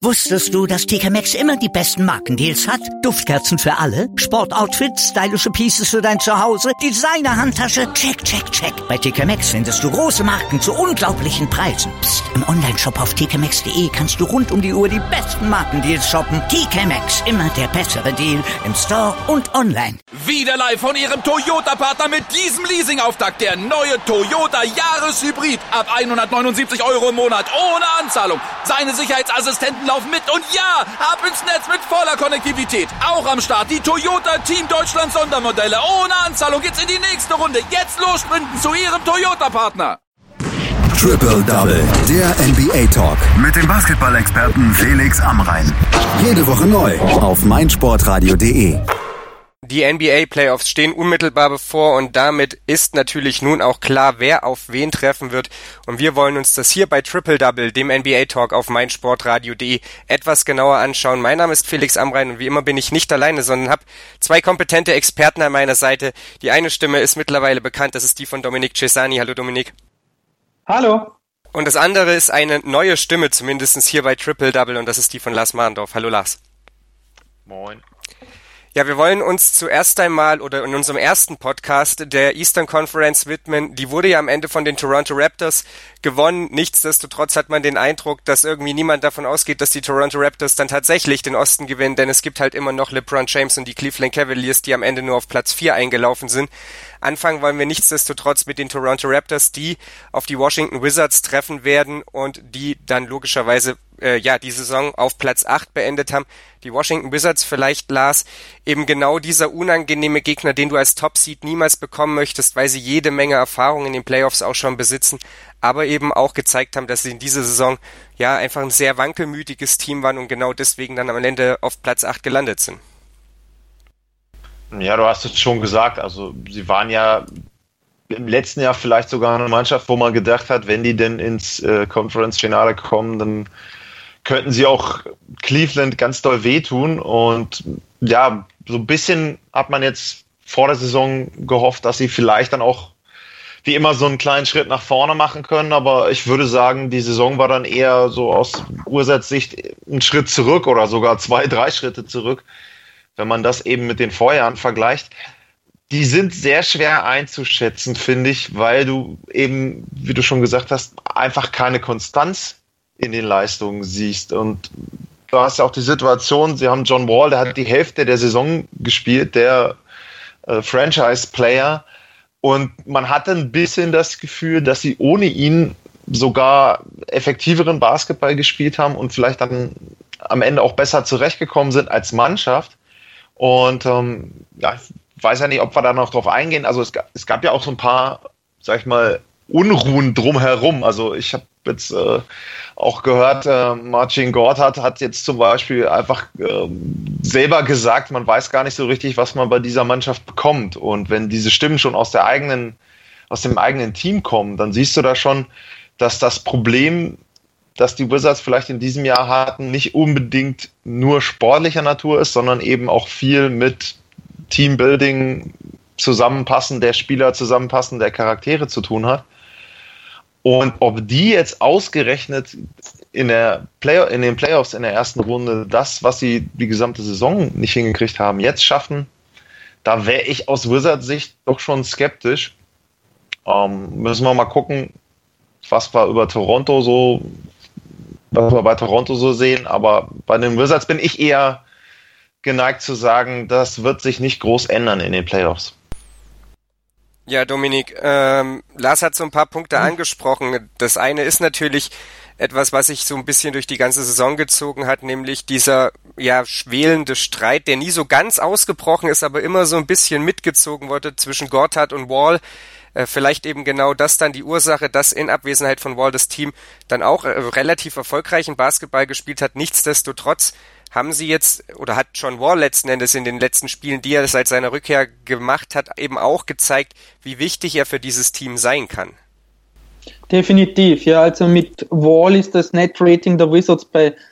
Wusstest du, dass TK Maxx immer die besten Markendeals hat? Duftkerzen für alle, Sportoutfits, stylische Pieces für dein Zuhause, Designer-Handtasche, check, check, check. Bei TK Maxx findest du große Marken zu unglaublichen Preisen. Psst. Im Onlineshop auf tkmaxx.de kannst du rund um die Uhr die besten Markendeals shoppen. TK Maxx, immer der bessere Deal im Store und online. Wieder live von Ihrem Toyota-Partner mit diesem Leasing-Auftakt. Der neue Toyota Jahreshybrid. Ab 179 € im Monat. Ohne Anzahlung. Seine Sicherheitsassistenten laufen mit. Und ja, ab ins Netz mit voller Konnektivität. Auch am Start die Toyota Team Deutschland Sondermodelle. Ohne Anzahlung geht's in die nächste Runde. Jetzt los sprinten zu Ihrem Toyota-Partner. Triple Double, der NBA-Talk mit dem Basketball-Experten Felix Amrein. Jede Woche neu auf meinsportradio.de. Die NBA-Playoffs stehen unmittelbar bevor und damit ist natürlich nun auch klar, wer auf wen treffen wird. Und wir wollen uns das hier bei Triple Double, dem NBA-Talk auf meinsportradio.de, etwas genauer anschauen. Mein Name ist Felix Amrein und wie immer bin ich nicht alleine, sondern habe zwei kompetente Experten an meiner Seite. Die eine Stimme ist mittlerweile bekannt, das ist die von Dominik Cesani. Hallo Dominik. Hallo. Und das andere ist eine neue Stimme, zumindest hier bei Triple Double, und das ist die von Lars Marendorf. Hallo Lars. Moin. Ja, wir wollen uns zuerst einmal oder in unserem ersten Podcast der Eastern Conference widmen. Die wurde ja am Ende von den Toronto Raptors gewonnen. Nichtsdestotrotz hat man den Eindruck, dass irgendwie niemand davon ausgeht, dass die Toronto Raptors dann tatsächlich den Osten gewinnen, denn es gibt halt immer noch LeBron James und die Cleveland Cavaliers, die am Ende nur auf Platz 4 eingelaufen sind. Anfangen wollen wir nichtsdestotrotz mit den Toronto Raptors, die auf die Washington Wizards treffen werden und die dann logischerweise die Saison auf Platz 8 beendet haben. Die Washington Wizards vielleicht, Lars, eben genau dieser unangenehme Gegner, den du als Top-Seed niemals bekommen möchtest, weil sie jede Menge Erfahrung in den Playoffs auch schon besitzen, aber eben auch gezeigt haben, dass sie in dieser Saison ja einfach ein sehr wankelmütiges Team waren und genau deswegen dann am Ende auf Platz 8 gelandet sind. Ja, du hast es schon gesagt, also sie waren ja im letzten Jahr vielleicht sogar eine Mannschaft, wo man gedacht hat, wenn die denn ins Conference-Finale kommen, dann könnten sie auch Cleveland ganz doll wehtun. Und ja, so ein bisschen hat man jetzt vor der Saison gehofft, dass sie vielleicht dann auch wie immer so einen kleinen Schritt nach vorne machen können. Aber ich würde sagen, die Saison war dann eher so aus Ursatzsicht ein Schritt zurück oder sogar 2-3 Schritte zurück, wenn man das eben mit den Vorjahren vergleicht. Die sind sehr schwer einzuschätzen, finde ich, weil du eben, wie du schon gesagt hast, einfach keine Konstanz in den Leistungen siehst. Und du hast ja auch die Situation, sie haben John Wall, der hat die Hälfte der Saison gespielt, der Franchise-Player. Und man hatte ein bisschen das Gefühl, dass sie ohne ihn sogar effektiveren Basketball gespielt haben und vielleicht dann am Ende auch besser zurechtgekommen sind als Mannschaft. Und ich weiß ja nicht, ob wir da noch drauf eingehen. Also es gab ja auch so ein paar, sag ich mal, Unruhen drumherum. Also ich habe jetzt auch gehört, Marcin Gortat hat jetzt zum Beispiel einfach selber gesagt, man weiß gar nicht so richtig, was man bei dieser Mannschaft bekommt. Und wenn diese Stimmen schon aus dem eigenen Team kommen, dann siehst du da schon, dass das Problem, das die Wizards vielleicht in diesem Jahr hatten, nicht unbedingt nur sportlicher Natur ist, sondern eben auch viel mit Teambuilding, Zusammenpassen der Spieler, Zusammenpassen der Charaktere zu tun hat. Und ob die jetzt ausgerechnet in den Playoffs in der ersten Runde das, was sie die gesamte Saison nicht hingekriegt haben, jetzt schaffen, da wäre ich aus Wizards Sicht doch schon skeptisch. Müssen wir mal gucken, was wir bei Toronto so sehen. Aber bei den Wizards bin ich eher geneigt zu sagen, das wird sich nicht groß ändern in den Playoffs. Ja, Dominik, Lars hat so ein paar Punkte angesprochen. Das eine ist natürlich etwas, was sich so ein bisschen durch die ganze Saison gezogen hat, nämlich dieser schwelende Streit, der nie so ganz ausgebrochen ist, aber immer so ein bisschen mitgezogen wurde zwischen Gortat und Wall. Vielleicht eben genau das dann die Ursache, dass in Abwesenheit von Wall das Team dann auch relativ erfolgreichen Basketball gespielt hat. Nichtsdestotrotz haben sie jetzt, oder hat John Wall letzten Endes in den letzten Spielen, die er seit seiner Rückkehr gemacht hat, eben auch gezeigt, wie wichtig er für dieses Team sein kann. Definitiv, ja, also mit Wall ist das Net-Rating der Wizards bei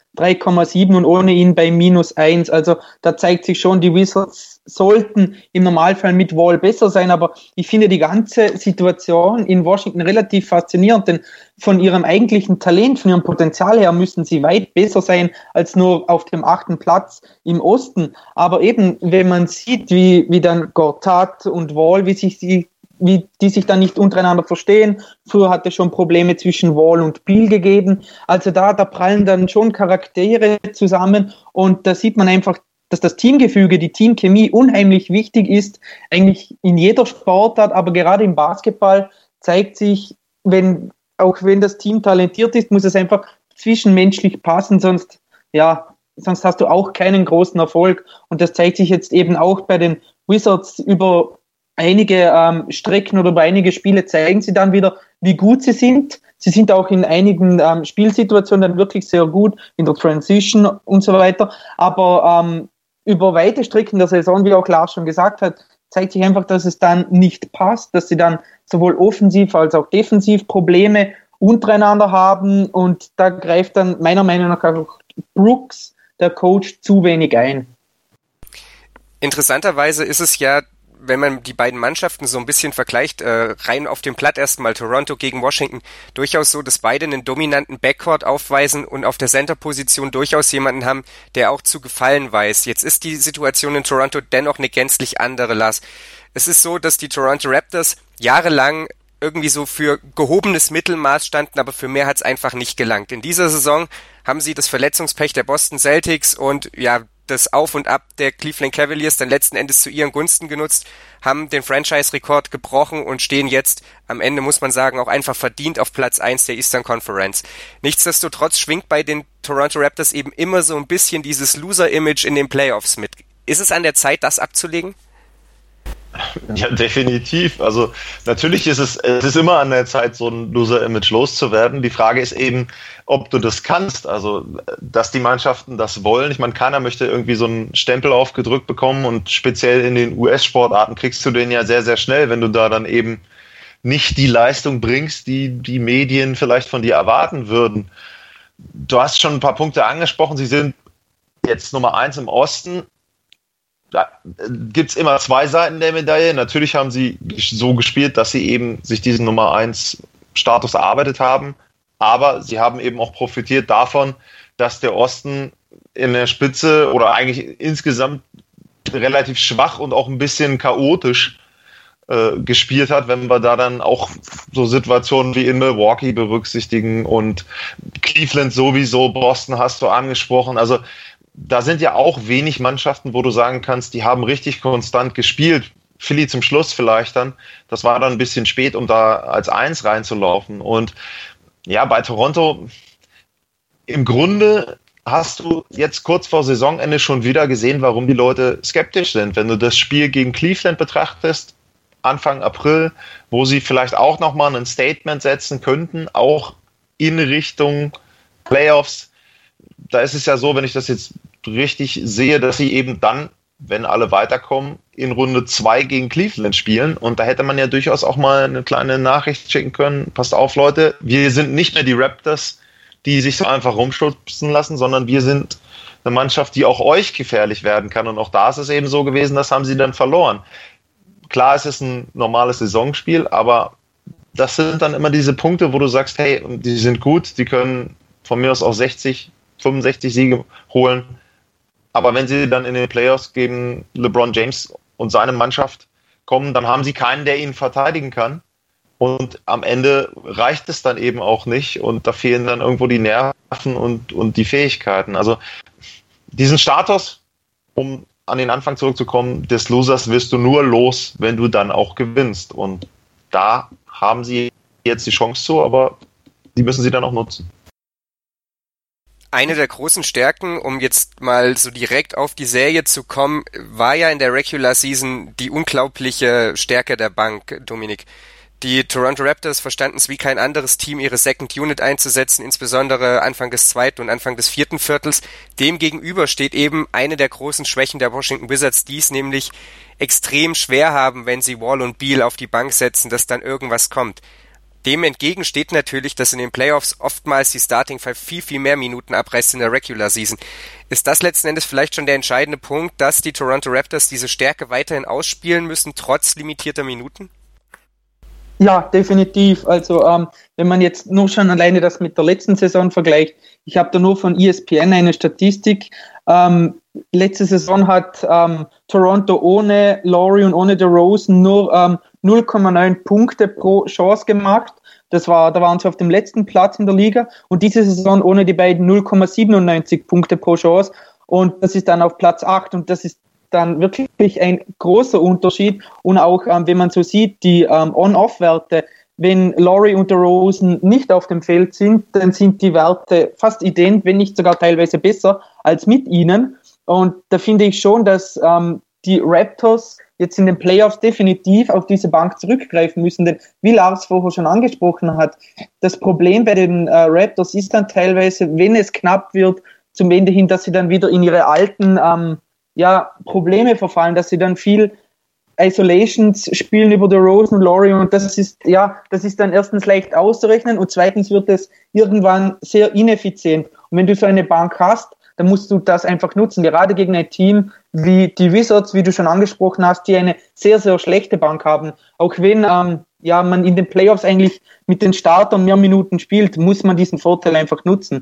3,7 und ohne ihn bei -1. Also da zeigt sich schon, die Wizards sollten im Normalfall mit Wall besser sein, aber ich finde die ganze Situation in Washington relativ faszinierend, denn von ihrem eigentlichen Talent, von ihrem Potenzial her müssen sie weit besser sein als nur auf dem 8. Platz im Osten. Aber eben, wenn man sieht, wie dann Gortat und Wall, wie die sich dann nicht untereinander verstehen. Früher hat es schon Probleme zwischen Wall und Beal gegeben. Also da prallen dann schon Charaktere zusammen und da sieht man einfach, dass das Teamgefüge, die Teamchemie unheimlich wichtig ist, eigentlich in jeder Sportart, aber gerade im Basketball zeigt sich, auch wenn das Team talentiert ist, muss es einfach zwischenmenschlich passen, sonst hast du auch keinen großen Erfolg. Und das zeigt sich jetzt eben auch bei den Wizards über einige Strecken oder über einige Spiele zeigen sie dann wieder, wie gut sie sind. Sie sind auch in einigen Spielsituationen dann wirklich sehr gut, in der Transition und so weiter. Aber über weite Strecken der Saison, wie auch Lars schon gesagt hat, zeigt sich einfach, dass es dann nicht passt, dass sie dann sowohl offensiv als auch defensiv Probleme untereinander haben. Und da greift dann meiner Meinung nach auch Brooks, der Coach, zu wenig ein. Interessanterweise ist es ja, wenn man die beiden Mannschaften so ein bisschen vergleicht, rein auf dem Blatt erstmal Toronto gegen Washington, durchaus so, dass beide einen dominanten Backcourt aufweisen und auf der Center-Position durchaus jemanden haben, der auch zu gefallen weiß. Jetzt ist die Situation in Toronto dennoch eine gänzlich andere, Lars. Es ist so, dass die Toronto Raptors jahrelang irgendwie so für gehobenes Mittelmaß standen, aber für mehr hat's einfach nicht gelangt. In dieser Saison haben sie das Verletzungspech der Boston Celtics und das Auf und Ab der Cleveland Cavaliers dann letzten Endes zu ihren Gunsten genutzt, haben den Franchise-Rekord gebrochen und stehen jetzt am Ende, muss man sagen, auch einfach verdient auf Platz 1 der Eastern Conference. Nichtsdestotrotz schwingt bei den Toronto Raptors eben immer so ein bisschen dieses Loser-Image in den Playoffs mit. Ist es an der Zeit, das abzulegen? Ja, definitiv. Also natürlich ist es ist immer an der Zeit, so ein Loser-Image loszuwerden. Die Frage ist eben, ob du das kannst. Also, dass die Mannschaften das wollen. Ich meine, keiner möchte irgendwie so einen Stempel aufgedrückt bekommen und speziell in den US-Sportarten kriegst du den ja sehr, sehr schnell, wenn du da dann eben nicht die Leistung bringst, die die Medien vielleicht von dir erwarten würden. Du hast schon ein paar Punkte angesprochen. Sie sind jetzt Nummer 1 im Osten. Da gibt's immer zwei Seiten der Medaille. Natürlich haben sie so gespielt, dass sie eben sich diesen Nummer 1 Status erarbeitet haben. Aber sie haben eben auch profitiert davon, dass der Osten in der Spitze oder eigentlich insgesamt relativ schwach und auch ein bisschen chaotisch gespielt hat, wenn wir da dann auch so Situationen wie in Milwaukee berücksichtigen und Cleveland sowieso, Boston hast du angesprochen. Also da sind ja auch wenig Mannschaften, wo du sagen kannst, die haben richtig konstant gespielt. Philly zum Schluss vielleicht dann. Das war dann ein bisschen spät, um da als 1 reinzulaufen. Und ja, bei Toronto im Grunde hast du jetzt kurz vor Saisonende schon wieder gesehen, warum die Leute skeptisch sind. Wenn du das Spiel gegen Cleveland betrachtest, Anfang April, wo sie vielleicht auch nochmal ein Statement setzen könnten, auch in Richtung Playoffs. Da ist es ja so, wenn ich das jetzt richtig sehe, dass sie eben dann, wenn alle weiterkommen, in Runde 2 gegen Cleveland spielen. Und da hätte man ja durchaus auch mal eine kleine Nachricht schicken können. Passt auf, Leute, wir sind nicht mehr die Raptors, die sich so einfach rumstupsen lassen, sondern wir sind eine Mannschaft, die auch euch gefährlich werden kann. Und auch da ist es eben so gewesen, das haben sie dann verloren. Klar, es ist ein normales Saisonspiel, aber das sind dann immer diese Punkte, wo du sagst, hey, die sind gut, die können von mir aus auch 60, 65 Siege holen. Aber wenn sie dann in den Playoffs gegen LeBron James und seine Mannschaft kommen, dann haben sie keinen, der ihnen verteidigen kann. Und am Ende reicht es dann eben auch nicht. Und da fehlen dann irgendwo die Nerven und die Fähigkeiten. Also diesen Status, um an den Anfang zurückzukommen, des Losers wirst du nur los, wenn du dann auch gewinnst. Und da haben sie jetzt die Chance zu, aber die müssen sie dann auch nutzen. Eine der großen Stärken, um jetzt mal so direkt auf die Serie zu kommen, war ja in der Regular Season die unglaubliche Stärke der Bank, Dominik. Die Toronto Raptors verstanden es wie kein anderes Team, ihre Second Unit einzusetzen, insbesondere Anfang des 2. und Anfang des 4. Viertels. Dem gegenüber steht eben eine der großen Schwächen der Washington Wizards, die es nämlich extrem schwer haben, wenn sie Wall und Beal auf die Bank setzen, dass dann irgendwas kommt. Dem entgegen steht natürlich, dass in den Playoffs oftmals die Starting Five viel, viel mehr Minuten abreißt in der Regular Season. Ist das letzten Endes vielleicht schon der entscheidende Punkt, dass die Toronto Raptors diese Stärke weiterhin ausspielen müssen, trotz limitierter Minuten? Ja, definitiv. Also wenn man jetzt nur schon alleine das mit der letzten Saison vergleicht, ich habe da nur von ESPN eine Statistik. Letzte Saison hat Toronto ohne Lowry und ohne DeRozan nur 0,9 Punkte pro Chance gemacht. Da waren sie auf dem letzten Platz in der Liga. Und diese Saison ohne die beiden 0,97 Punkte pro Chance. Und das ist dann auf Platz 8. Und das ist dann wirklich ein großer Unterschied. Und auch, wenn man so sieht, die On-Off-Werte, wenn Lowry und DeRozan nicht auf dem Feld sind, dann sind die Werte fast ident, wenn nicht sogar teilweise besser als mit ihnen. Und da finde ich schon, dass die Raptors jetzt in den Playoffs definitiv auf diese Bank zurückgreifen müssen. Denn wie Lars vorher schon angesprochen hat, das Problem bei den Raptors ist dann teilweise, wenn es knapp wird, zum Ende hin, dass sie dann wieder in ihre alten Probleme verfallen, dass sie dann viel Isolations spielen über DeRozan und Lowry, und das ist dann erstens leicht auszurechnen und zweitens wird es irgendwann sehr ineffizient. Und wenn du so eine Bank hast, dann musst du das einfach nutzen, gerade gegen ein Team wie die Wizards, wie du schon angesprochen hast, die eine sehr, sehr schlechte Bank haben. Auch wenn man in den Playoffs eigentlich mit den Startern mehr Minuten spielt, muss man diesen Vorteil einfach nutzen.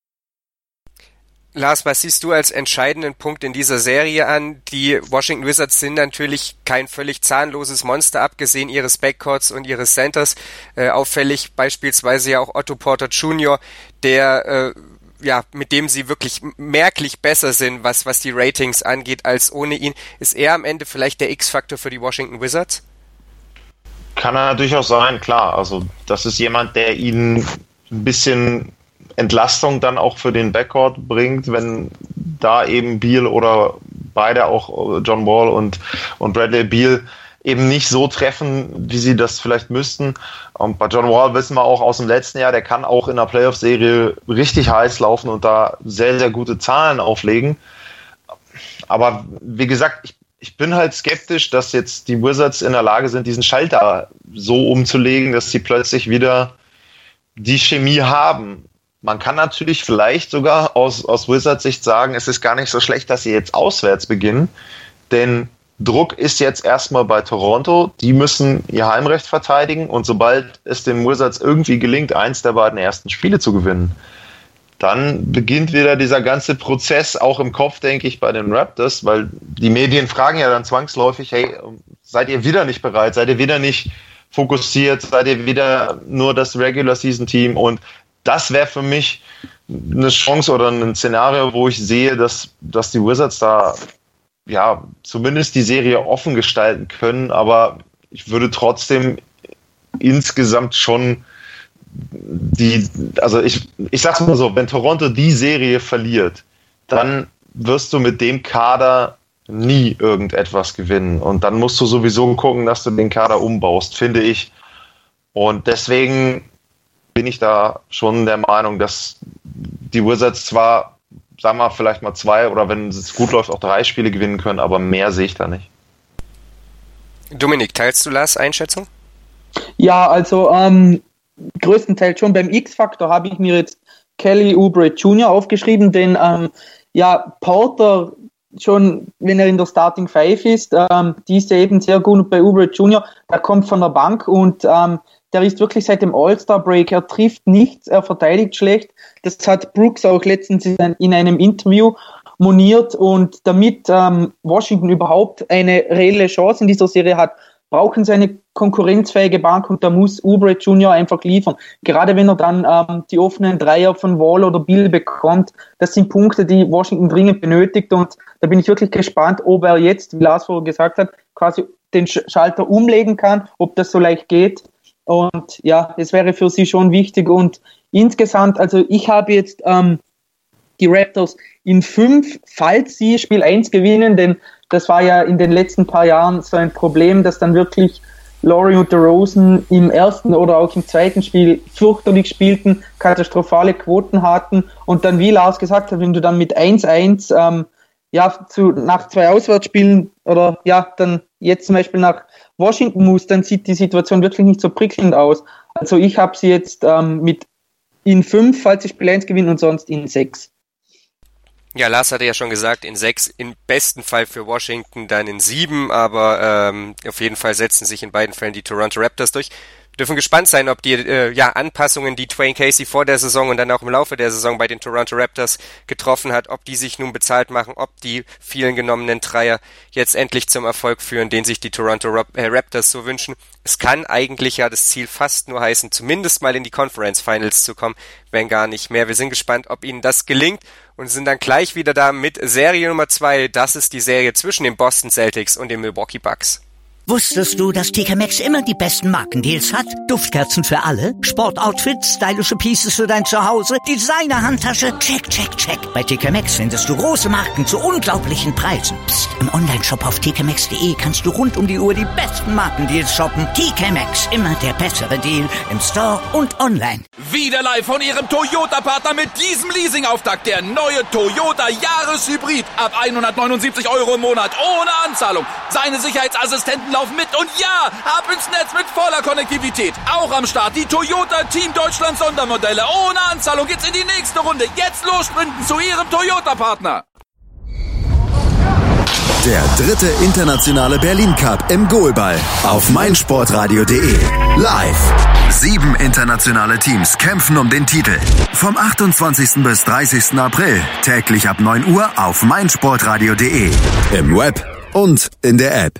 Lars, was siehst du als entscheidenden Punkt in dieser Serie an? Die Washington Wizards sind natürlich kein völlig zahnloses Monster, abgesehen ihres Backcourts und ihres Centers. Auffällig beispielsweise ja auch Otto Porter Jr., der mit dem sie wirklich merklich besser sind, was die Ratings angeht, als ohne ihn. Ist er am Ende vielleicht der X-Faktor für die Washington Wizards? Kann er durchaus sein, klar. Also das ist jemand, der ihnen ein bisschen Entlastung dann auch für den Backcourt bringt, wenn da eben Beal oder beide auch John Wall und Bradley Beal eben nicht so treffen, wie sie das vielleicht müssten. Und bei John Wall wissen wir auch aus dem letzten Jahr, der kann auch in der Playoff-Serie richtig heiß laufen und da sehr, sehr gute Zahlen auflegen. Aber wie gesagt, ich bin halt skeptisch, dass jetzt die Wizards in der Lage sind, diesen Schalter so umzulegen, dass sie plötzlich wieder die Chemie haben. Man kann natürlich vielleicht sogar aus Wizards Sicht sagen, es ist gar nicht so schlecht, dass sie jetzt auswärts beginnen, denn Druck ist jetzt erstmal bei Toronto. Die müssen ihr Heimrecht verteidigen und sobald es den Wizards irgendwie gelingt, eins der beiden ersten Spiele zu gewinnen, dann beginnt wieder dieser ganze Prozess, auch im Kopf, denke ich, bei den Raptors, weil die Medien fragen ja dann zwangsläufig, hey, seid ihr wieder nicht bereit, seid ihr wieder nicht fokussiert, seid ihr wieder nur das Regular-Season-Team? Und das wäre für mich eine Chance oder ein Szenario, wo ich sehe, dass die Wizards da zumindest die Serie offen gestalten können, aber ich würde trotzdem insgesamt schon ich sag's mal so, wenn Toronto die Serie verliert, dann wirst du mit dem Kader nie irgendetwas gewinnen und dann musst du sowieso gucken, dass du den Kader umbaust, finde ich. Und deswegen bin ich da schon der Meinung, dass die Wizards zwar, sagen wir vielleicht mal 2 oder wenn es gut läuft, auch 3 Spiele gewinnen können, aber mehr sehe ich da nicht. Dominik, teilst du Lars' Einschätzung? Ja, also größtenteils schon. Beim X-Faktor habe ich mir jetzt Kelly Oubre Jr. aufgeschrieben, denn Porter, schon wenn er in der Starting Five ist, die ist ja eben sehr gut, und bei Oubre Jr., der kommt von der Bank und der ist wirklich seit dem All-Star-Break, er trifft nichts, er verteidigt schlecht. Das hat Brooks auch letztens in einem Interview moniert, und damit Washington überhaupt eine reelle Chance in dieser Serie hat, brauchen sie eine konkurrenzfähige Bank, und da muss Oubre Jr. einfach liefern. Gerade wenn er dann die offenen Dreier von Wall oder Beal bekommt, das sind Punkte, die Washington dringend benötigt, und da bin ich wirklich gespannt, ob er jetzt, wie Lars vorher gesagt hat, quasi den Schalter umlegen kann, ob das so leicht geht. Und ja, es wäre für sie schon wichtig. Und insgesamt, also ich habe jetzt die Raptors in 5, falls sie Spiel 1 gewinnen, denn das war ja in den letzten paar Jahren so ein Problem, dass dann wirklich Lowry und DeRozan im ersten oder auch im zweiten Spiel fürchterlich spielten, katastrophale Quoten hatten, und dann, wie Lars gesagt hat, wenn du dann mit 1-1 nach 2 Auswärtsspielen dann jetzt zum Beispiel nach Washington muss, dann sieht die Situation wirklich nicht so prickelnd aus. Also ich habe sie jetzt mit in 5, falls sie Spiel 1 gewinnen und sonst in 6. Ja, Lars hatte ja schon gesagt, in 6, im besten Fall für Washington, dann in 7, aber auf jeden Fall setzen sich in beiden Fällen die Toronto Raptors durch. Wir dürfen gespannt sein, ob die Anpassungen, die Dwayne Casey vor der Saison und dann auch im Laufe der Saison bei den Toronto Raptors getroffen hat, ob die sich nun bezahlt machen, ob die vielen genommenen Dreier jetzt endlich zum Erfolg führen, den sich die Toronto Raptors so wünschen. Es kann eigentlich ja das Ziel fast nur heißen, zumindest mal in die Conference Finals zu kommen, wenn gar nicht mehr. Wir sind gespannt, ob ihnen das gelingt und sind dann gleich wieder da mit Serie Nummer 2. Das ist die Serie zwischen den Boston Celtics und den Milwaukee Bucks. Wusstest du, dass TK Maxx immer die besten Markendeals hat? Duftkerzen für alle, Sportoutfits, stylische Pieces für dein Zuhause, Designer-Handtasche, check, check, check. Bei TK Maxx findest du große Marken zu unglaublichen Preisen. Psst. Im Onlineshop auf tkmaxx.de kannst du rund um die Uhr die besten Markendeals shoppen. TK Maxx, immer der bessere Deal im Store und online. Wieder live von Ihrem Toyota-Partner mit diesem Leasing-Auftakt. Der neue Toyota Jahreshybrid. Ab 179 € im Monat ohne Anzahlung. Seine Sicherheitsassistenten laufen mit und ja, ab ins Netz mit voller Konnektivität. Auch am Start die Toyota Team Deutschland Sondermodelle. Ohne Anzahlung geht's in die nächste Runde. Jetzt los sprinten zu Ihrem Toyota-Partner. Der 3. internationale Berlin Cup im Goalball auf meinsportradio.de. Live. 7 internationale Teams kämpfen um den Titel. Vom 28. bis 30. April täglich ab 9 Uhr auf meinsportradio.de. Im Web und in der App.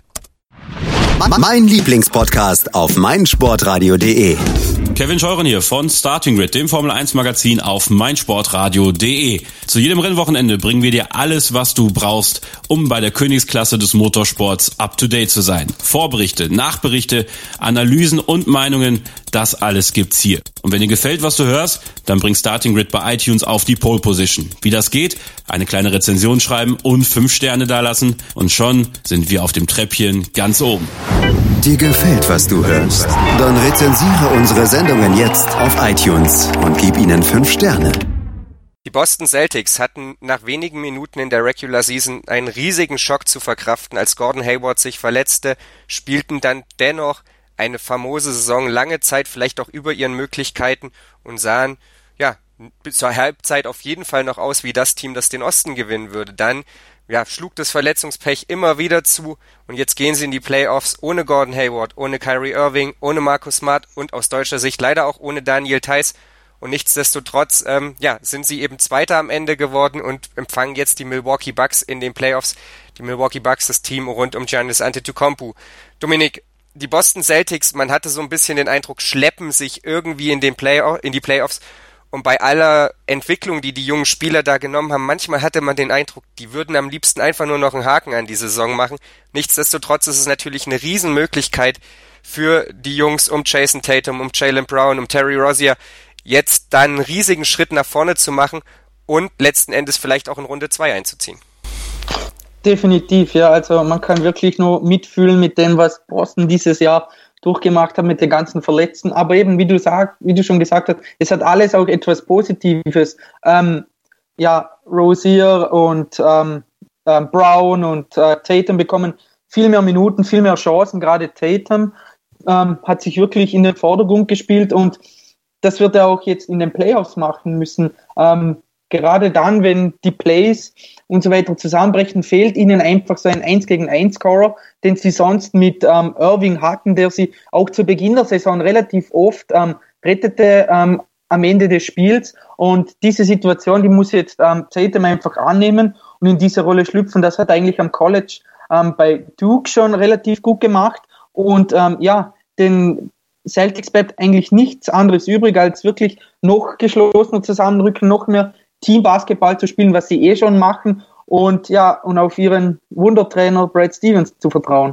Mein Lieblingspodcast auf meinsportradio.de. Kevin Scheuren hier von Starting Grid, dem Formel 1 Magazin auf meinsportradio.de. Zu jedem Rennwochenende bringen wir dir alles, was du brauchst, um bei der Königsklasse des Motorsports up to date zu sein. Vorberichte, Nachberichte, Analysen und Meinungen, das alles gibt's hier. Und wenn dir gefällt, was du hörst, dann bring Starting Grid bei iTunes auf die Pole Position. Wie das geht? Eine kleine Rezension schreiben und 5 Sterne dalassen und schon sind wir auf dem Treppchen ganz oben. Dir gefällt, was du hörst? Dann rezensiere unsere Sendungen jetzt auf iTunes und gib ihnen 5 Sterne. Die Boston Celtics hatten nach wenigen Minuten in der Regular Season einen riesigen Schock zu verkraften, als Gordon Hayward sich verletzte, spielten dann dennoch eine famose Saison, lange Zeit vielleicht auch über ihren Möglichkeiten und sahen, bis zur Halbzeit auf jeden Fall noch aus wie das Team, das den Osten gewinnen würde. Dann schlug das Verletzungspech immer wieder zu und jetzt gehen sie in die Playoffs ohne Gordon Hayward, ohne Kyrie Irving, ohne Marcus Smart und aus deutscher Sicht leider auch ohne Daniel Theis. Und nichtsdestotrotz sind sie eben Zweiter am Ende geworden und empfangen jetzt die Milwaukee Bucks in den Playoffs. Die Milwaukee Bucks, das Team rund um Giannis Antetokounmpo. Dominik, die Boston Celtics, man hatte so ein bisschen den Eindruck, schleppen sich irgendwie in die Playoffs. Und bei aller Entwicklung, die jungen Spieler da genommen haben, manchmal hatte man den Eindruck, die würden am liebsten einfach nur noch einen Haken an die Saison machen. Nichtsdestotrotz ist es natürlich eine Riesenmöglichkeit für die Jungs um Jason Tatum, um Jaylen Brown, um Terry Rozier, jetzt dann einen riesigen Schritt nach vorne zu machen und letzten Endes vielleicht auch in Runde 2 einzuziehen. Definitiv, ja. Also man kann wirklich nur mitfühlen mit dem, was Boston dieses Jahr durchgemacht hat mit den ganzen Verletzten. Aber eben, wie du schon gesagt hast, es hat alles auch etwas Positives. Rozier und Brown und Tatum bekommen viel mehr Minuten, viel mehr Chancen. Gerade Tatum hat sich wirklich in den Vordergrund gespielt und das wird er auch jetzt in den Playoffs machen müssen. Gerade dann, wenn die Plays und so weiter zusammenbrechen, fehlt ihnen einfach so ein 1-gegen-1-Scorer, den sie sonst mit Irving hatten, der sie auch zu Beginn der Saison relativ oft rettete am Ende des Spiels. Und diese Situation, die muss jetzt Tatum einfach annehmen und in diese Rolle schlüpfen. Das hat eigentlich am College bei Duke schon relativ gut gemacht. Und den Celtics bleibt eigentlich nichts anderes übrig, als wirklich noch geschlossener zusammenrücken, noch mehr Teambasketball zu spielen, was sie schon machen und auf ihren Wundertrainer Brad Stevens zu vertrauen.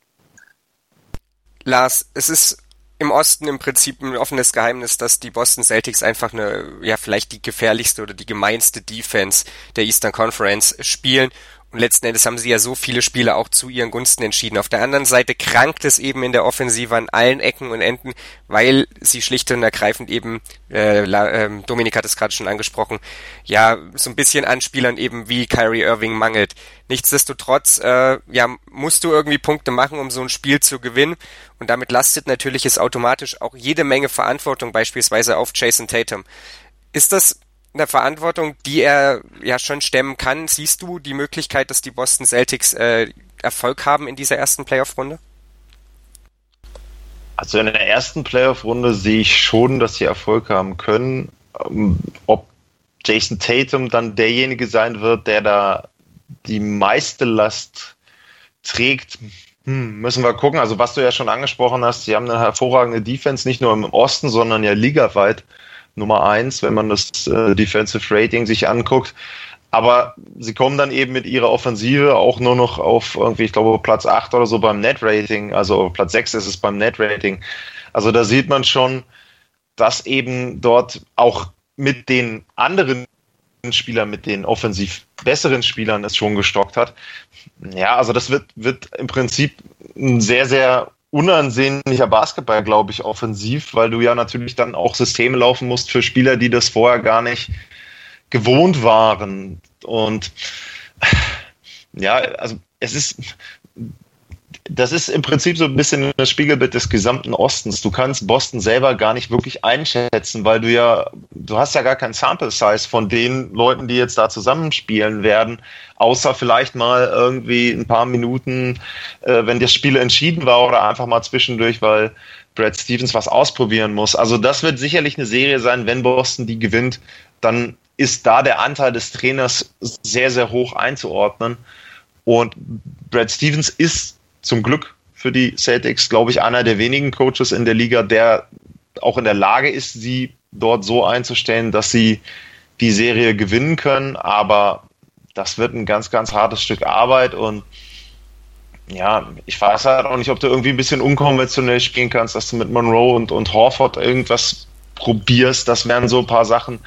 Lars, es ist im Osten im Prinzip ein offenes Geheimnis, dass die Boston Celtics einfach vielleicht die gefährlichste oder die gemeinste Defense der Eastern Conference spielen Und letzten Endes haben sie ja so viele Spiele auch zu ihren Gunsten entschieden. Auf der anderen Seite krankt es eben in der Offensive an allen Ecken und Enden, weil sie schlicht und ergreifend eben, Dominik hat es gerade schon angesprochen, ja, so ein bisschen an Spielern eben wie Kyrie Irving mangelt. Nichtsdestotrotz, musst du irgendwie Punkte machen, um so ein Spiel zu gewinnen. Und damit lastet natürlich es automatisch auch jede Menge Verantwortung beispielsweise auf Jason Tatum. Ist das eine Verantwortung, die er ja schon stemmen kann? Siehst du die Möglichkeit, dass die Boston Celtics Erfolg haben in dieser ersten Playoff-Runde? Also in der ersten Playoff-Runde sehe ich schon, dass sie Erfolg haben können. Ob Jason Tatum dann derjenige sein wird, der da die meiste Last trägt, müssen wir gucken. Also was du ja schon angesprochen hast, sie haben eine hervorragende Defense, nicht nur im Osten, sondern ja ligaweit Nummer 1, wenn man das Defensive Rating sich anguckt. Aber sie kommen dann eben mit ihrer Offensive auch nur noch auf irgendwie, ich glaube, Platz 8 oder so beim Net-Rating. Also Platz 6 ist es beim Net-Rating. Also da sieht man schon, dass eben dort auch mit den anderen Spielern, mit den offensiv besseren Spielern es schon gestockt hat. Ja, also das wird im Prinzip ein sehr, sehr unansehnlicher Basketball, glaube ich, offensiv, weil du ja natürlich dann auch Systeme laufen musst für Spieler, die das vorher gar nicht gewohnt waren. Und ja, also das ist im Prinzip so ein bisschen das Spiegelbild des gesamten Ostens. Du kannst Boston selber gar nicht wirklich einschätzen, weil du hast ja gar kein Sample Size von den Leuten, die jetzt da zusammenspielen werden, außer vielleicht mal irgendwie ein paar Minuten, wenn das Spiel entschieden war oder einfach mal zwischendurch, weil Brad Stevens was ausprobieren muss. Also das wird sicherlich eine Serie sein, wenn Boston die gewinnt, dann ist da der Anteil des Trainers sehr, sehr hoch einzuordnen. Und Brad Stevens ist zum Glück für die Celtics, glaube ich, einer der wenigen Coaches in der Liga, der auch in der Lage ist, sie dort so einzustellen, dass sie die Serie gewinnen können. Aber das wird ein ganz, ganz hartes Stück Arbeit. Und ja, ich weiß halt auch nicht, ob du irgendwie ein bisschen unkonventionell spielen kannst, dass du mit Monroe und Horford irgendwas probierst. Das wären so ein paar Sachen.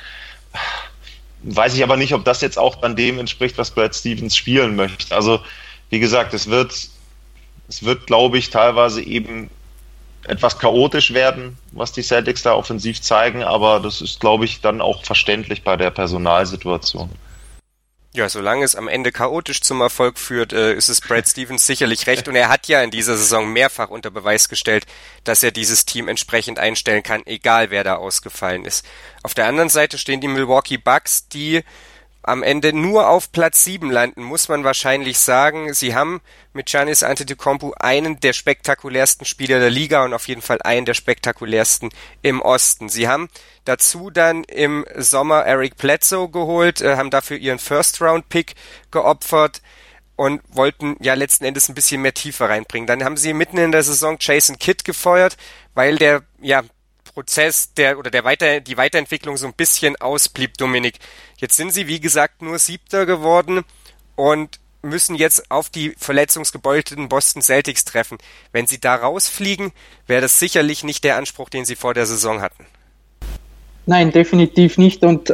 Weiß ich aber nicht, ob das jetzt auch dann dem entspricht, was Brad Stevens spielen möchte. Also, wie gesagt, es wird, glaube ich, teilweise eben etwas chaotisch werden, was die Celtics da offensiv zeigen, aber das ist, glaube ich, dann auch verständlich bei der Personalsituation. Ja, solange es am Ende chaotisch zum Erfolg führt, ist es Brad Stevens sicherlich recht. Und er hat ja in dieser Saison mehrfach unter Beweis gestellt, dass er dieses Team entsprechend einstellen kann, egal wer da ausgefallen ist. Auf der anderen Seite stehen die Milwaukee Bucks, die am Ende nur auf Platz 7 landen, muss man wahrscheinlich sagen. Sie haben mit Giannis Antetokounmpo einen der spektakulärsten Spieler der Liga und auf jeden Fall einen der spektakulärsten im Osten. Sie haben dazu dann im Sommer Eric Bledsoe geholt, haben dafür ihren First-Round-Pick geopfert und wollten ja letzten Endes ein bisschen mehr Tiefe reinbringen. Dann haben sie mitten in der Saison Jason Kidd gefeuert, weil der Prozess die Weiterentwicklung so ein bisschen ausblieb, Dominik. Jetzt sind sie, wie gesagt, nur 7. geworden und müssen jetzt auf die verletzungsgebeutelten Boston Celtics treffen. Wenn sie da rausfliegen, wäre das sicherlich nicht der Anspruch, den sie vor der Saison hatten. Nein, definitiv nicht. Und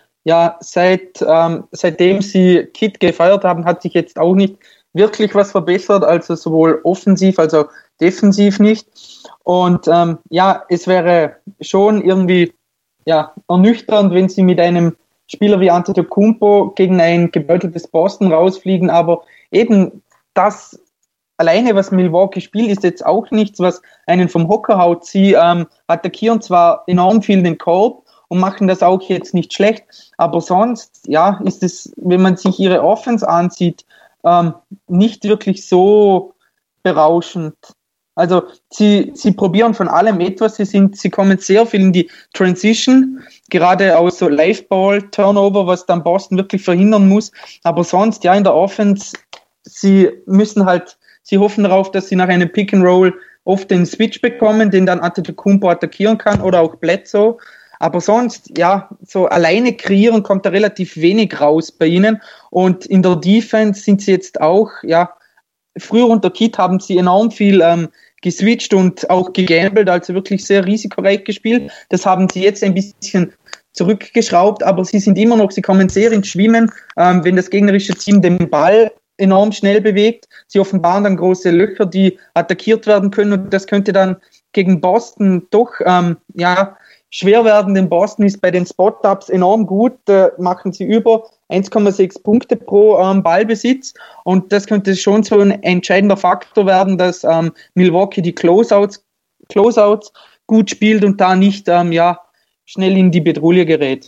seitdem sie Kidd gefeuert haben, hat sich jetzt auch nicht wirklich was verbessert, also sowohl offensiv als auch defensiv nicht. Und es wäre schon irgendwie ernüchternd, wenn sie mit einem Spieler wie Antetokounmpo gegen ein gebeuteltes Boston rausfliegen, aber eben das alleine, was Milwaukee spielt, ist jetzt auch nichts, was einen vom Hocker haut. Sie attackieren zwar enorm viel den Korb und machen das auch jetzt nicht schlecht, aber sonst, ist es, wenn man sich ihre Offense ansieht, nicht wirklich so berauschend. Also sie probieren von allem etwas, sie kommen sehr viel in die Transition, gerade aus so Live-Ball-Turnover, was dann Boston wirklich verhindern muss, aber sonst, in der Offense, sie hoffen darauf, dass sie nach einem Pick-and-Roll oft den Switch bekommen, den dann Antetokounmpo attackieren kann oder auch Bledsoe, aber sonst, so alleine kreieren kommt da relativ wenig raus bei ihnen und in der Defense sind sie jetzt auch, früher unter Kidd haben sie enorm viel geswitcht und auch gegambelt, also wirklich sehr risikoreich gespielt. Das haben sie jetzt ein bisschen zurückgeschraubt, aber sie kommen sehr ins Schwimmen, wenn das gegnerische Team den Ball enorm schnell bewegt. Sie offenbaren dann große Löcher, die attackiert werden können, und das könnte dann gegen Boston doch schwer werden, denn Boston ist bei den Spot-Ups enorm gut, machen sie über 1,6 Punkte pro Ballbesitz, und das könnte schon so ein entscheidender Faktor werden, dass Milwaukee die Closeouts gut spielt und da nicht schnell in die Bedrohung gerät.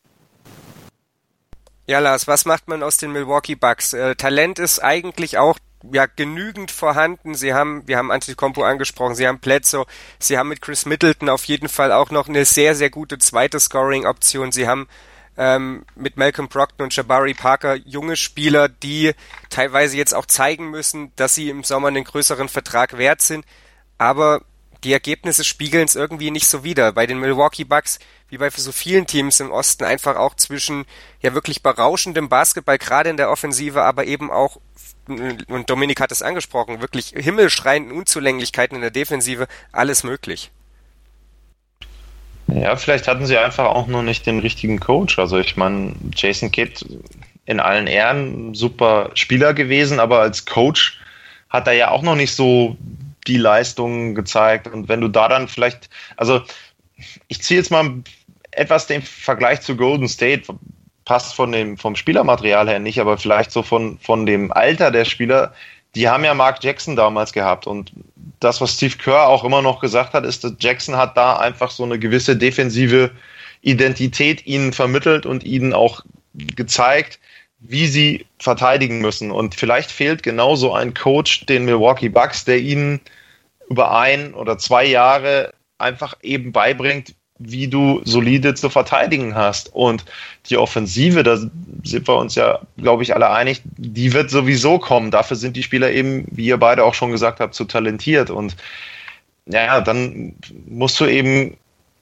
Ja, Lars, was macht man aus den Milwaukee Bucks? Talent ist eigentlich auch genügend vorhanden. Wir haben Antetokounmpo angesprochen, sie haben Bledsoe, sie haben mit Chris Middleton auf jeden Fall auch noch eine sehr, sehr gute zweite Scoring-Option. Sie haben mit Malcolm Brogdon und Jabari Parker junge Spieler, die teilweise jetzt auch zeigen müssen, dass sie im Sommer einen größeren Vertrag wert sind, aber die Ergebnisse spiegeln es irgendwie nicht so wider. Bei den Milwaukee Bucks, wie bei so vielen Teams im Osten, einfach auch zwischen wirklich berauschendem Basketball, gerade in der Offensive, aber eben auch, und Dominik hat es angesprochen, wirklich himmelschreienden Unzulänglichkeiten in der Defensive, alles möglich. Ja, vielleicht hatten sie einfach auch noch nicht den richtigen Coach. Also ich meine, Jason Kidd in allen Ehren, super Spieler gewesen, aber als Coach hat er ja auch noch nicht so die Leistungen gezeigt. Und wenn du da dann vielleicht, also ich ziehe jetzt mal etwas den Vergleich zu Golden State, passt vom Spielermaterial her nicht, aber vielleicht so von dem Alter der Spieler, die haben ja Mark Jackson damals gehabt, und das, was Steve Kerr auch immer noch gesagt hat, ist, dass Jackson hat da einfach so eine gewisse defensive Identität ihnen vermittelt und ihnen auch gezeigt, wie sie verteidigen müssen. Und vielleicht fehlt genauso ein Coach den Milwaukee Bucks, der ihnen über 1 oder 2 Jahre einfach eben beibringt, wie du solide zu verteidigen hast. Und die Offensive, da sind wir uns ja, glaube ich, alle einig, die wird sowieso kommen. Dafür sind die Spieler eben, wie ihr beide auch schon gesagt habt, zu talentiert. Und dann musst du eben,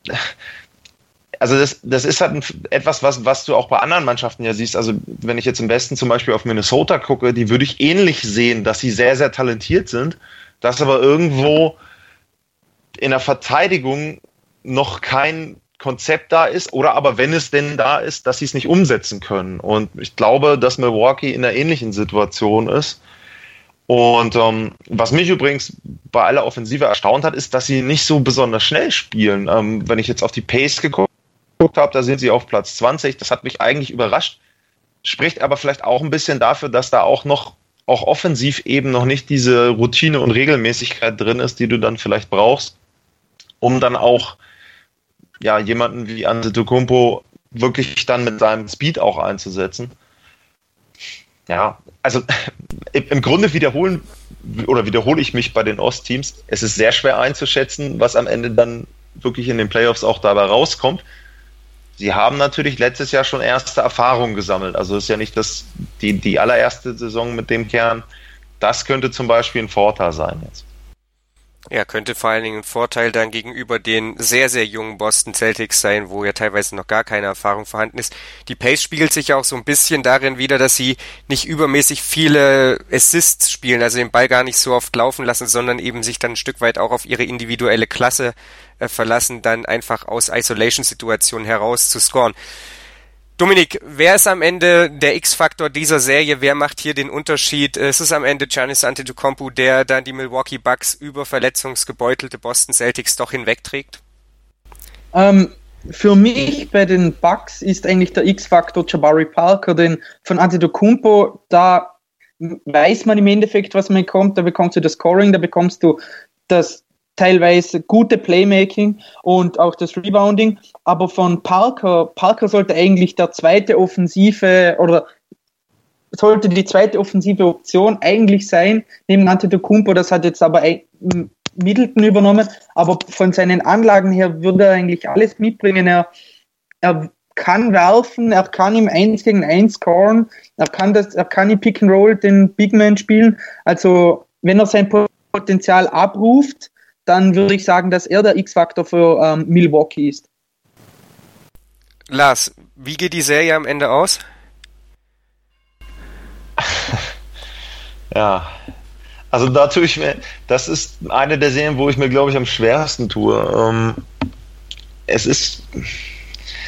also das ist halt etwas, was du auch bei anderen Mannschaften ja siehst. Also wenn ich jetzt im Westen zum Beispiel auf Minnesota gucke, die würde ich ähnlich sehen, dass sie sehr, sehr talentiert sind, dass aber irgendwo in der Verteidigung noch kein Konzept da ist, oder aber wenn es denn da ist, dass sie es nicht umsetzen können. Und ich glaube, dass Milwaukee in einer ähnlichen Situation ist. Und was mich übrigens bei aller Offensive erstaunt hat, ist, dass sie nicht so besonders schnell spielen. Wenn ich jetzt auf die Pace geguckt habe, da sind sie auf Platz 20. Das hat mich eigentlich überrascht. Spricht aber vielleicht auch ein bisschen dafür, dass da auch offensiv eben noch nicht diese Routine und Regelmäßigkeit drin ist, die du dann vielleicht brauchst, um dann auch jemanden wie Antetokounmpo wirklich dann mit seinem Speed auch einzusetzen. Ja, also im Grunde wiederhole ich mich bei den Ostteams. Es ist sehr schwer einzuschätzen, was am Ende dann wirklich in den Playoffs auch dabei rauskommt. Sie haben natürlich letztes Jahr schon erste Erfahrungen gesammelt. Also es ist ja nicht die allererste Saison mit dem Kern. Das könnte zum Beispiel ein Vorteil sein jetzt. Ja, könnte vor allen Dingen ein Vorteil dann gegenüber den sehr, sehr jungen Boston Celtics sein, wo ja teilweise noch gar keine Erfahrung vorhanden ist. Die Pace spiegelt sich ja auch so ein bisschen darin wider, dass sie nicht übermäßig viele Assists spielen, also den Ball gar nicht so oft laufen lassen, sondern eben sich dann ein Stück weit auch auf ihre individuelle Klasse verlassen, dann einfach aus Isolation-Situationen heraus zu scoren. Dominik, wer ist am Ende der X-Faktor dieser Serie? Wer macht hier den Unterschied? Es ist am Ende Giannis Antetokounmpo, der dann die Milwaukee Bucks über verletzungsgebeutelte Boston Celtics doch hinwegträgt? Für mich bei den Bucks ist eigentlich der X-Faktor Jabari Parker, denn von Antetokounmpo, da weiß man im Endeffekt, was man bekommt. Da bekommst du das Scoring, da bekommst du das teilweise gute Playmaking und auch das Rebounding, aber von Parker sollte eigentlich die zweite offensive Option eigentlich sein, neben Antetokounmpo, das hat jetzt aber Middleton übernommen, aber von seinen Anlagen her würde er eigentlich alles mitbringen. Er kann werfen, er kann im 1 gegen 1 scoren, er kann im Pick and Roll den Big Man spielen, also wenn er sein Potenzial abruft, dann würde ich sagen, dass er der X-Faktor für Milwaukee ist. Lars, wie geht die Serie am Ende aus? Ja, also das ist eine der Serien, wo ich mir, glaube ich, am schwersten tue. Es ist,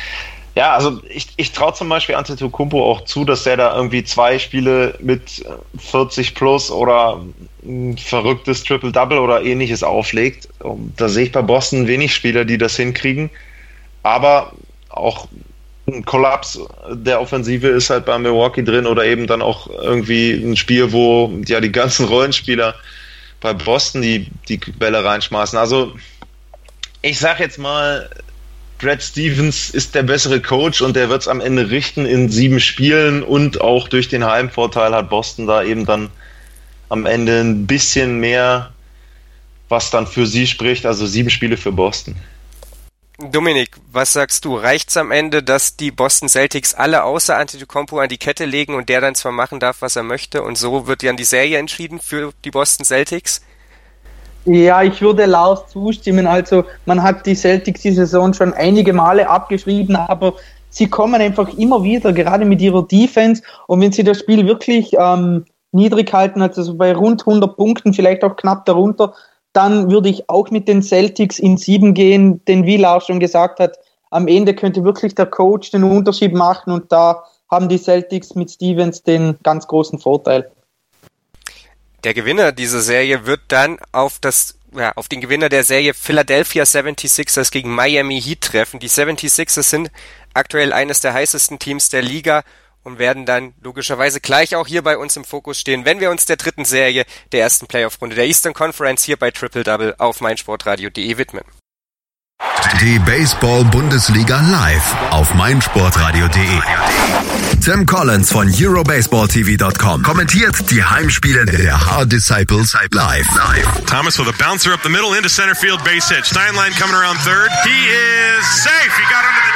Ja, also ich traue zum Beispiel Antetokounmpo auch zu, dass der da irgendwie 2 Spiele mit 40 plus oder ein verrücktes Triple-Double oder ähnliches auflegt. Da sehe ich bei Boston wenig Spieler, die das hinkriegen. Aber auch ein Kollaps der Offensive ist halt bei Milwaukee drin oder eben dann auch irgendwie ein Spiel, wo ja die ganzen Rollenspieler bei Boston die Bälle reinschmeißen. Also ich sag jetzt mal, Brad Stevens ist der bessere Coach und der wird es am Ende richten in 7 Spielen und auch durch den Heimvorteil hat Boston da eben dann am Ende ein bisschen mehr, was dann für sie spricht, also 7 Spiele für Boston. Dominik, was sagst du? Reicht's am Ende, dass die Boston Celtics alle außer Antetokounmpo an die Kette legen und der dann zwar machen darf, was er möchte und so wird dann die Serie entschieden für die Boston Celtics? Ja, ich würde Lars zustimmen. Also man hat die Celtics die Saison schon einige Male abgeschrieben, aber sie kommen einfach immer wieder, gerade mit ihrer Defense. Und wenn sie das Spiel wirklich niedrig halten, also so bei rund 100 Punkten, vielleicht auch knapp darunter, dann würde ich auch mit den Celtics in 7 gehen, denn wie Lars schon gesagt hat, am Ende könnte wirklich der Coach den Unterschied machen und da haben die Celtics mit Stevens den ganz großen Vorteil. Der Gewinner dieser Serie wird dann auf den Gewinner der Serie Philadelphia 76ers gegen Miami Heat treffen. Die 76ers sind aktuell eines der heißesten Teams der Liga und werden dann logischerweise gleich auch hier bei uns im Fokus stehen, wenn wir uns der dritten Serie der ersten Playoff-Runde der Eastern Conference hier bei Triple Double auf meinsportradio.de widmen. Die Baseball-Bundesliga live auf meinsportradio.de. Tim Collins von EuroBaseballTV.com kommentiert die Heimspiele der Hard Disciples live. Thomas with a bouncer up the middle into center field, base hit. Steinlein coming around third. He is safe. He got under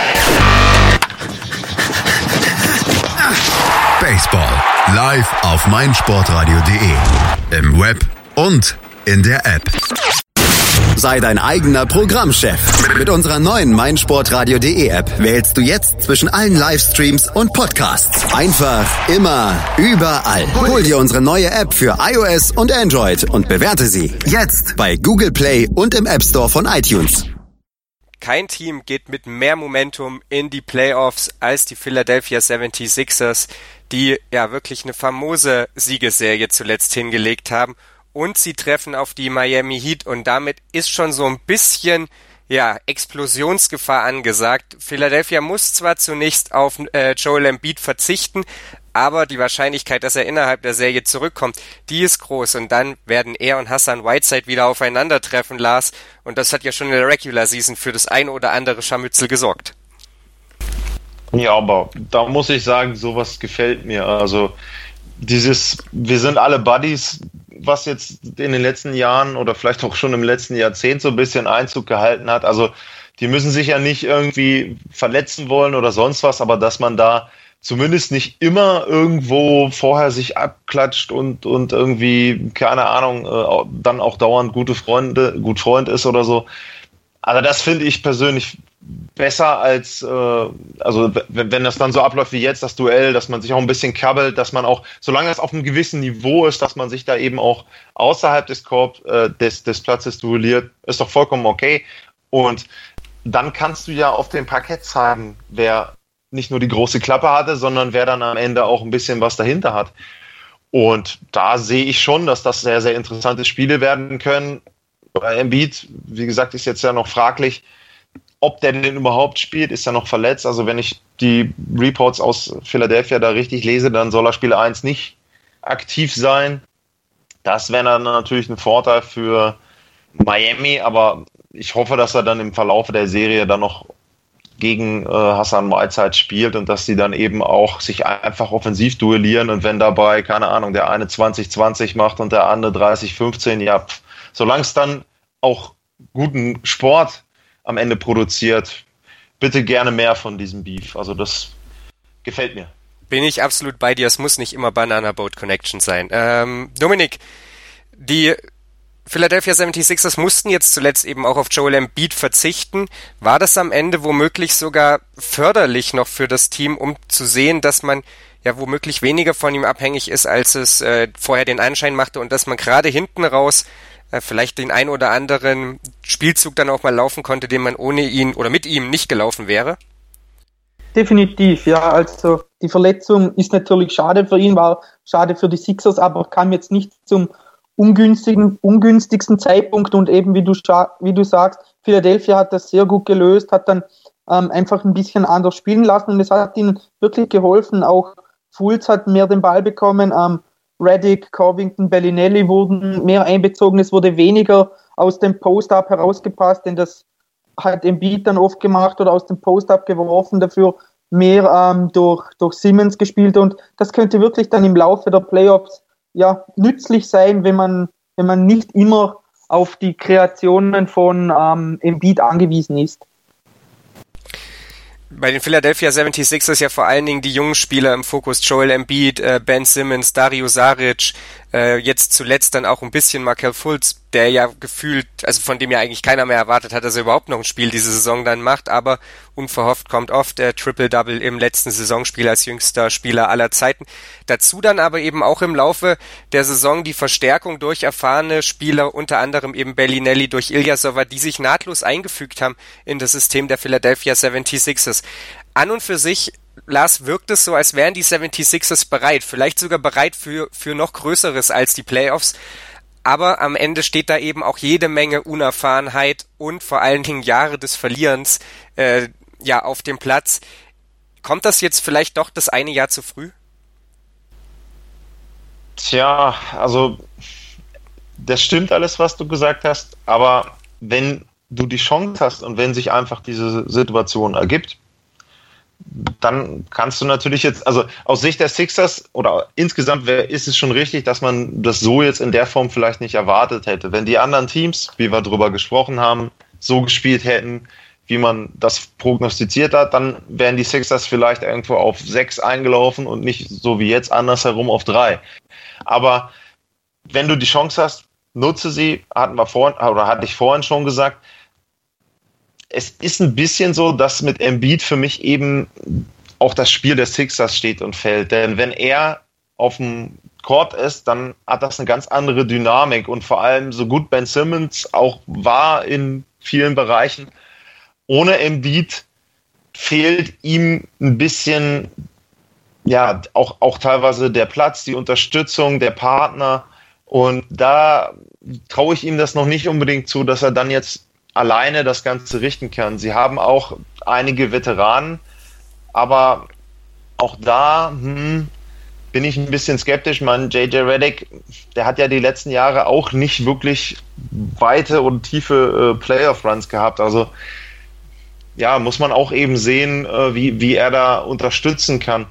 the tag. Baseball live auf meinsportradio.de. Im Web und in der App. Sei dein eigener Programmchef. Mit unserer neuen meinsportradio.de App wählst du jetzt zwischen allen Livestreams und Podcasts. Einfach, immer, überall. Hol dir unsere neue App für iOS und Android und bewerte sie jetzt bei Google Play und im App Store von iTunes. Kein Team geht mit mehr Momentum in die Playoffs als die Philadelphia 76ers, die ja wirklich eine famose Siegesserie zuletzt hingelegt haben. Und sie treffen auf die Miami Heat und damit ist schon so ein bisschen Explosionsgefahr angesagt. Philadelphia muss zwar zunächst auf Joel Embiid verzichten, aber die Wahrscheinlichkeit, dass er innerhalb der Serie zurückkommt, die ist groß und dann werden er und Hassan Whiteside wieder aufeinandertreffen, Lars, und das hat ja schon in der Regular Season für das ein oder andere Scharmützel gesorgt. Ja, aber da muss ich sagen, sowas gefällt mir. Also wir sind alle Buddies, was jetzt in den letzten Jahren oder vielleicht auch schon im letzten Jahrzehnt so ein bisschen Einzug gehalten hat. Also die müssen sich ja nicht irgendwie verletzen wollen oder sonst was, aber dass man da zumindest nicht immer irgendwo vorher sich abklatscht und irgendwie, keine Ahnung, dann auch dauernd gut Freund ist oder so. Also das finde ich persönlich besser als, also wenn das dann so abläuft wie jetzt, das Duell, dass man sich auch ein bisschen kabbelt, dass man auch, solange es auf einem gewissen Niveau ist, dass man sich da eben auch außerhalb des des Platzes duelliert, ist doch vollkommen okay. Und dann kannst du ja auf dem Parkett zeigen, wer nicht nur die große Klappe hatte, sondern wer dann am Ende auch ein bisschen was dahinter hat. Und da sehe ich schon, dass das sehr, sehr interessante Spiele werden können. Bei Embiid, wie gesagt, ist jetzt ja noch fraglich, ob der denn überhaupt spielt, ist ja noch verletzt. Also wenn ich die Reports aus Philadelphia da richtig lese, dann soll er Spiel 1 nicht aktiv sein. Das wäre dann natürlich ein Vorteil für Miami, aber ich hoffe, dass er dann im Verlauf der Serie dann noch gegen Hassan Whiteside spielt und dass sie dann eben auch sich einfach offensiv duellieren und wenn dabei, keine Ahnung, der eine 20-20 macht und der andere 30-15, ja, solange es dann auch guten Sport am Ende produziert, bitte gerne mehr von diesem Beef. Also das gefällt mir. Bin ich absolut bei dir, es muss nicht immer Banana Boat Connection sein. Dominik, die Philadelphia 76ers mussten jetzt zuletzt eben auch auf Joel Embiid verzichten. War das am Ende womöglich sogar förderlich noch für das Team, um zu sehen, dass man ja womöglich weniger von ihm abhängig ist, als es vorher den Anschein machte und dass man gerade hinten raus vielleicht den ein oder anderen Spielzug dann auch mal laufen konnte, den man ohne ihn oder mit ihm nicht gelaufen wäre? Definitiv, ja. Also die Verletzung ist natürlich schade für ihn, war schade für die Sixers, aber kam jetzt nicht zum ungünstigsten Zeitpunkt und eben, wie du sagst, Philadelphia hat das sehr gut gelöst, hat dann einfach ein bisschen anders spielen lassen und es hat ihnen wirklich geholfen. Auch Fultz hat mehr den Ball bekommen, Redick, Covington, Bellinelli wurden mehr einbezogen, es wurde weniger aus dem Post-Up herausgepasst, denn das hat Embiid dann oft gemacht oder aus dem Post-Up geworfen, dafür mehr durch Simmons gespielt und das könnte wirklich dann im Laufe der Playoffs ja nützlich sein, wenn man nicht immer auf die Kreationen von Embiid angewiesen ist. Bei den Philadelphia 76ers ja vor allen Dingen die jungen Spieler im Fokus, Joel Embiid, Ben Simmons, Dario Saric, jetzt zuletzt dann auch ein bisschen Markelle Fultz, der ja gefühlt, also von dem ja eigentlich keiner mehr erwartet hat, dass er überhaupt noch ein Spiel diese Saison dann macht, aber unverhofft kommt oft der Triple-Double im letzten Saisonspiel als jüngster Spieler aller Zeiten. Dazu dann aber eben auch im Laufe der Saison die Verstärkung durch erfahrene Spieler, unter anderem eben Bellinelli, durch Ilyasova, die sich nahtlos eingefügt haben in das System der Philadelphia 76ers. An und für sich, Lars, wirkt es so, als wären die 76ers bereit, vielleicht sogar bereit für noch Größeres als die Playoffs, aber am Ende steht da eben auch jede Menge Unerfahrenheit und vor allen Dingen Jahre des Verlierens auf dem Platz. Kommt das jetzt vielleicht doch das eine Jahr zu früh? Tja, also das stimmt alles, was du gesagt hast, aber wenn du die Chance hast und wenn sich einfach diese Situation ergibt, dann kannst du natürlich jetzt, also aus Sicht der Sixers oder insgesamt ist es schon richtig, dass man das so jetzt in der Form vielleicht nicht erwartet hätte. Wenn die anderen Teams, wie wir drüber gesprochen haben, so gespielt hätten, wie man das prognostiziert hat, dann wären die Sixers vielleicht irgendwo auf 6 eingelaufen und nicht so wie jetzt andersherum auf 3. Aber wenn du die Chance hast, nutze sie, hatte ich vorhin schon gesagt. Es ist ein bisschen so, dass mit Embiid für mich eben auch das Spiel der Sixers steht und fällt. Denn wenn er auf dem Court ist, dann hat das eine ganz andere Dynamik. Und vor allem, so gut Ben Simmons auch war in vielen Bereichen, ohne Embiid fehlt ihm ein bisschen, ja, auch teilweise der Platz, die Unterstützung, der Partner. Und da traue ich ihm das noch nicht unbedingt zu, dass er dann jetzt alleine das Ganze richten kann. Sie haben auch einige Veteranen, aber auch da bin ich ein bisschen skeptisch. JJ Redick, der hat ja die letzten Jahre auch nicht wirklich weite und tiefe Playoff-Runs gehabt. Also ja, muss man auch eben sehen, wie er da unterstützen kann.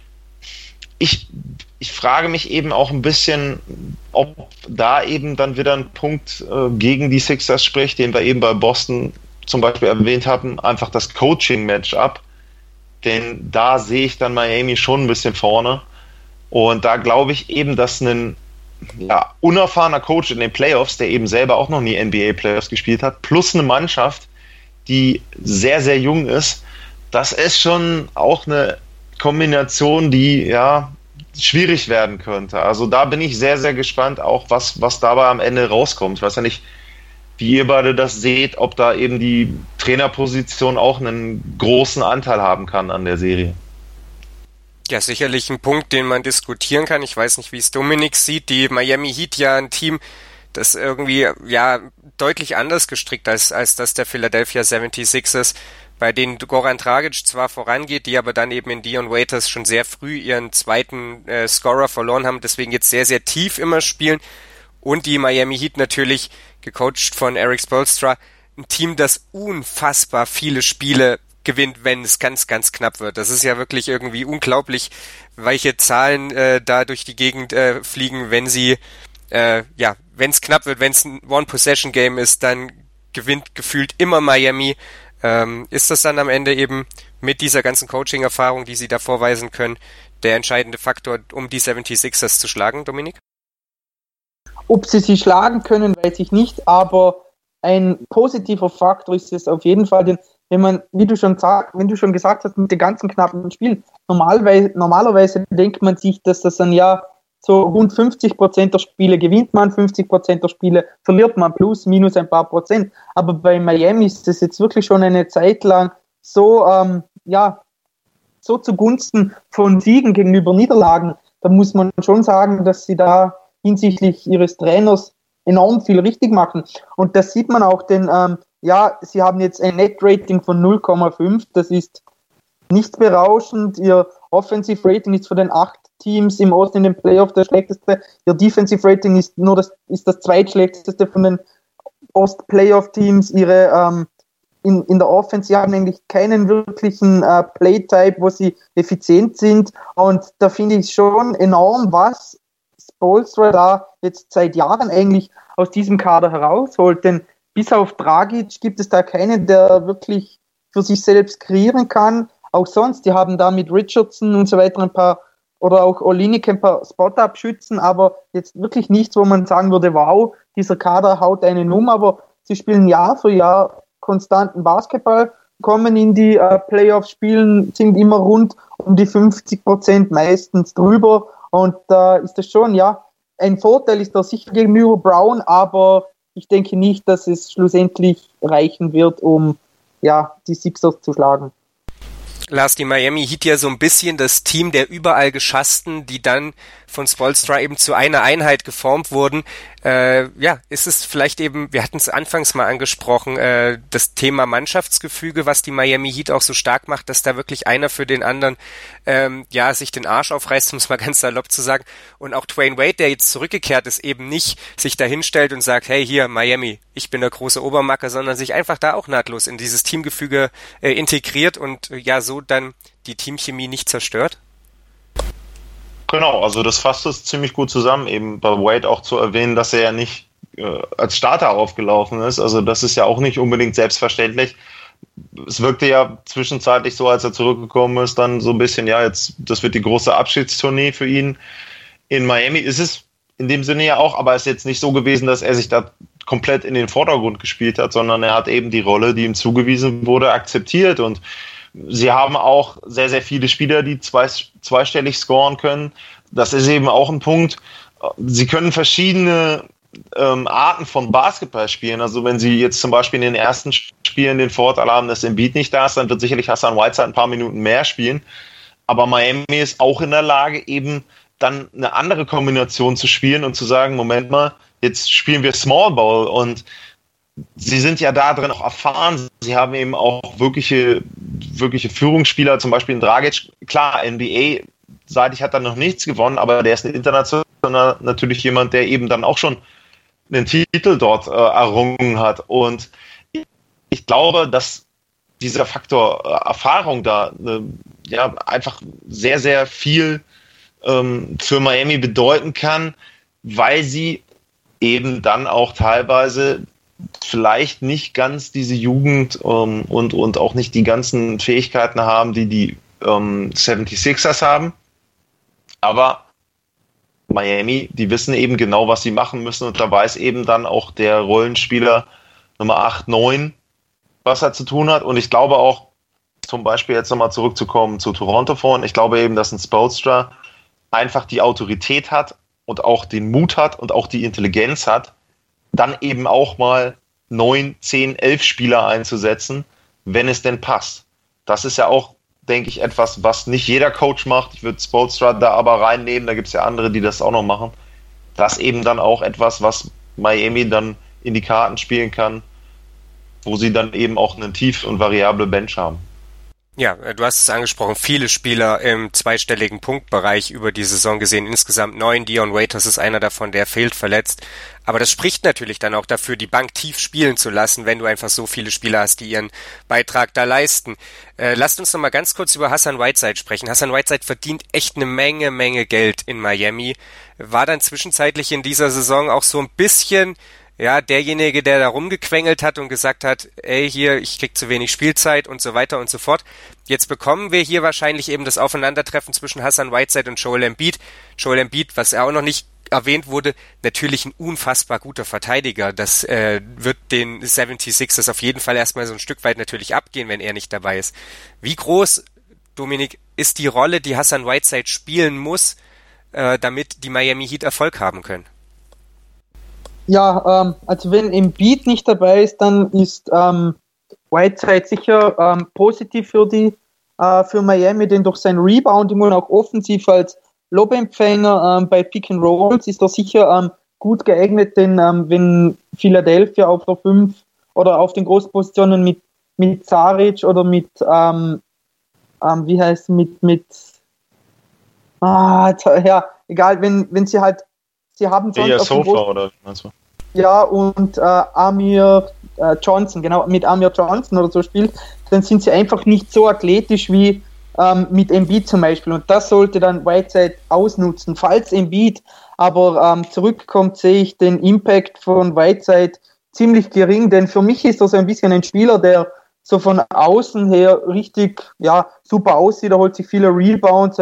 Ich frage mich eben auch ein bisschen, ob da eben dann wieder ein Punkt gegen die Sixers spricht, den wir eben bei Boston zum Beispiel erwähnt haben, einfach das Coaching-Matchup. Denn da sehe ich dann Miami schon ein bisschen vorne. Und da glaube ich eben, dass ein unerfahrener Coach in den Playoffs, der eben selber auch noch nie NBA-Playoffs gespielt hat, plus eine Mannschaft, die sehr, sehr jung ist, das ist schon auch eine Kombination, die schwierig werden könnte. Also da bin ich sehr, sehr gespannt, auch was dabei am Ende rauskommt. Ich weiß ja nicht, wie ihr beide das seht, ob da eben die Trainerposition auch einen großen Anteil haben kann an der Serie. Ja, sicherlich ein Punkt, den man diskutieren kann. Ich weiß nicht, wie es Dominik sieht. Die Miami Heat ja ein Team, das irgendwie deutlich anders gestrickt als das der Philadelphia 76ers, bei denen Goran Dragic zwar vorangeht, die aber dann eben in Dion Waiters schon sehr früh ihren zweiten Scorer verloren haben, deswegen jetzt sehr, sehr tief immer spielen. Und die Miami Heat natürlich, gecoacht von Eric Spoelstra, ein Team, das unfassbar viele Spiele gewinnt, wenn es ganz, ganz knapp wird. Das ist ja wirklich irgendwie unglaublich, welche Zahlen da durch die Gegend fliegen, wenn sie, wenn es knapp wird, wenn es ein One-Possession-Game ist, dann gewinnt gefühlt immer Miami. Ist das dann am Ende eben mit dieser ganzen Coaching-Erfahrung, die sie da vorweisen können, der entscheidende Faktor, um die 76ers zu schlagen, Dominik? Ob sie schlagen können, weiß ich nicht, aber ein positiver Faktor ist es auf jeden Fall, denn wenn man, wie du schon gesagt hast, mit den ganzen knappen Spielen, normalerweise denkt man sich, dass das ein so rund 50% der Spiele gewinnt man, 50% der Spiele verliert man, plus, minus ein paar Prozent. Aber bei Miami ist das jetzt wirklich schon eine Zeit lang so so zugunsten von Siegen gegenüber Niederlagen. Da muss man schon sagen, dass sie da hinsichtlich ihres Trainers enorm viel richtig machen. Und das sieht man auch, denn sie haben jetzt ein Net-Rating von 0,5. Das ist nicht berauschend. Ihr Offensive Rating ist von den 8 Teams im Osten in den Playoff das schlechteste. Ihr Defensive Rating ist das zweitschlechteste von den Ost-Playoff-Teams. Ihre in der Offense, sie haben eigentlich keinen wirklichen Playtype, wo sie effizient sind. Und da finde ich schon enorm, was Spoelstra da jetzt seit Jahren eigentlich aus diesem Kader herausholt. Denn bis auf Dragic gibt es da keinen, der wirklich für sich selbst kreieren kann. Auch sonst, die haben da mit Richardson und so weiter ein paar, oder auch Olynyk ein paar Spot-Up-Schützen, aber jetzt wirklich nichts, wo man sagen würde, wow, dieser Kader haut einen um, aber sie spielen Jahr für Jahr konstanten Basketball, kommen in die Playoffs, spielen, sind immer rund um die 50%, meistens drüber, und da ist das schon, ein Vorteil ist da sicher gegenüber Brown, aber ich denke nicht, dass es schlussendlich reichen wird, um die Sixers zu schlagen. Lars, die Miami Heat ja so ein bisschen das Team der überall Geschassten, die dann von Spoelstra eben zu einer Einheit geformt wurden. Ist es vielleicht eben, wir hatten es anfangs mal angesprochen, das Thema Mannschaftsgefüge, was die Miami Heat auch so stark macht, dass da wirklich einer für den anderen sich den Arsch aufreißt, um es mal ganz salopp zu sagen. Und auch Dwayne Wade, der jetzt zurückgekehrt ist, eben nicht sich da hinstellt und sagt, hey, hier, Miami, ich bin der große Obermacker, sondern sich einfach da auch nahtlos in dieses Teamgefüge integriert und so dann die Teamchemie nicht zerstört? Genau, also das fasst es ziemlich gut zusammen, eben bei Wade auch zu erwähnen, dass er ja nicht als Starter aufgelaufen ist. Also das ist ja auch nicht unbedingt selbstverständlich. Es wirkte ja zwischenzeitlich so, als er zurückgekommen ist, dann so ein bisschen, das wird die große Abschiedstournee für ihn. In Miami ist es in dem Sinne ja auch, aber es ist jetzt nicht so gewesen, dass er sich da komplett in den Vordergrund gespielt hat, sondern er hat eben die Rolle, die ihm zugewiesen wurde, akzeptiert, und sie haben auch sehr, sehr viele Spieler, die zweistellig scoren können. Das ist eben auch ein Punkt. Sie können verschiedene Arten von Basketball spielen. Also wenn sie jetzt zum Beispiel in den ersten Spielen den Vorteil haben, dass Embiid nicht da ist, dann wird sicherlich Hassan Whiteside ein paar Minuten mehr spielen. Aber Miami ist auch in der Lage, eben dann eine andere Kombination zu spielen und zu sagen, Moment mal, jetzt spielen wir Small Ball, und sie sind ja da drin auch erfahren. Sie haben eben auch wirkliche Führungsspieler, zum Beispiel in Dragic. Klar, NBA-seitig hat er noch nichts gewonnen, aber der ist ein international natürlich jemand, der eben dann auch schon einen Titel dort errungen hat. Und ich glaube, dass dieser Faktor Erfahrung da einfach sehr, sehr viel für Miami bedeuten kann, weil sie eben dann auch teilweise vielleicht nicht ganz diese Jugend und auch nicht die ganzen Fähigkeiten haben, die 76ers haben. Aber Miami, die wissen eben genau, was sie machen müssen, und da weiß eben dann auch der Rollenspieler Nummer 8, 9, was er zu tun hat. Und ich glaube auch, zum Beispiel jetzt nochmal zurückzukommen zu Toronto vorhin, ich glaube eben, dass ein Spoelstra einfach die Autorität hat und auch den Mut hat und auch die Intelligenz hat, dann eben auch mal 9, 10, 11 Spieler einzusetzen, wenn es denn passt. Das ist ja auch, denke ich, etwas, was nicht jeder Coach macht. Ich würde Spoelstra da aber reinnehmen, da gibt es ja andere, die das auch noch machen. Das ist eben dann auch etwas, was Miami dann in die Karten spielen kann, wo sie dann eben auch eine tief und variable Bench haben. Ja, du hast es angesprochen, viele Spieler im zweistelligen Punktbereich über die Saison gesehen, insgesamt 9, Dion Waiters ist einer davon, der fehlt verletzt, aber das spricht natürlich dann auch dafür, die Bank tief spielen zu lassen, wenn du einfach so viele Spieler hast, die ihren Beitrag da leisten. Lasst uns noch mal ganz kurz über Hassan Whiteside sprechen. Hassan Whiteside verdient echt eine Menge Geld in Miami, war dann zwischenzeitlich in dieser Saison auch so ein bisschen derjenige, der da rumgequengelt hat und gesagt hat, ey, hier, ich krieg zu wenig Spielzeit und so weiter und so fort. Jetzt bekommen wir hier wahrscheinlich eben das Aufeinandertreffen zwischen Hassan Whiteside und Joel Embiid. Joel Embiid, was auch noch nicht erwähnt wurde, natürlich ein unfassbar guter Verteidiger. Das wird den 76ers auf jeden Fall erstmal so ein Stück weit natürlich abgehen, wenn er nicht dabei ist. Wie groß, Dominik, ist die Rolle, die Hassan Whiteside spielen muss, damit die Miami Heat Erfolg haben können? Ja, also wenn Embiid nicht dabei ist, dann ist Whiteside sicher positiv für die für Miami, denn durch sein Rebounding und auch offensiv als Lobempfänger bei Pick and Rolls ist er sicher gut geeignet, denn wenn Philadelphia auf der 5 oder auf den großen Positionen mit Saric oder mit egal, wenn sie halt, sie haben sonst auf Sofa oder so. Ja, und Amir Johnson, genau, mit Amir Johnson oder so spielt, dann sind sie einfach nicht so athletisch wie mit Embiid zum Beispiel. Und das sollte dann Whiteside ausnutzen. Falls Embiid aber zurückkommt, sehe ich den Impact von Whiteside ziemlich gering, denn für mich ist er so ein bisschen ein Spieler, der so von außen her richtig super aussieht. Er holt sich viele Rebounds,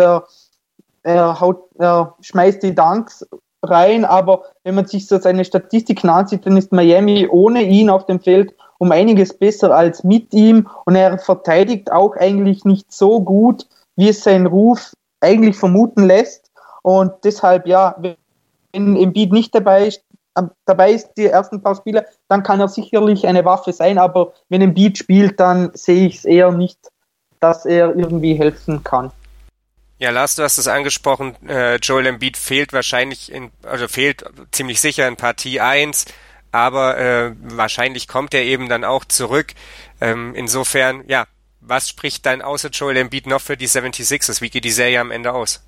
er schmeißt die Dunks rein, aber wenn man sich so seine Statistiken ansieht, dann ist Miami ohne ihn auf dem Feld um einiges besser als mit ihm und er verteidigt auch eigentlich nicht so gut, wie es sein Ruf eigentlich vermuten lässt und deshalb, wenn Embiid nicht dabei ist, die ersten paar Spiele, dann kann er sicherlich eine Waffe sein, aber wenn Embiid spielt, dann sehe ich es eher nicht, dass er irgendwie helfen kann. Ja, Lars, du hast es angesprochen, Joel Embiid fehlt fehlt ziemlich sicher in Partie 1, aber wahrscheinlich kommt er eben dann auch zurück. Insofern, was spricht dann außer Joel Embiid noch für die 76ers? Wie geht die Serie am Ende aus?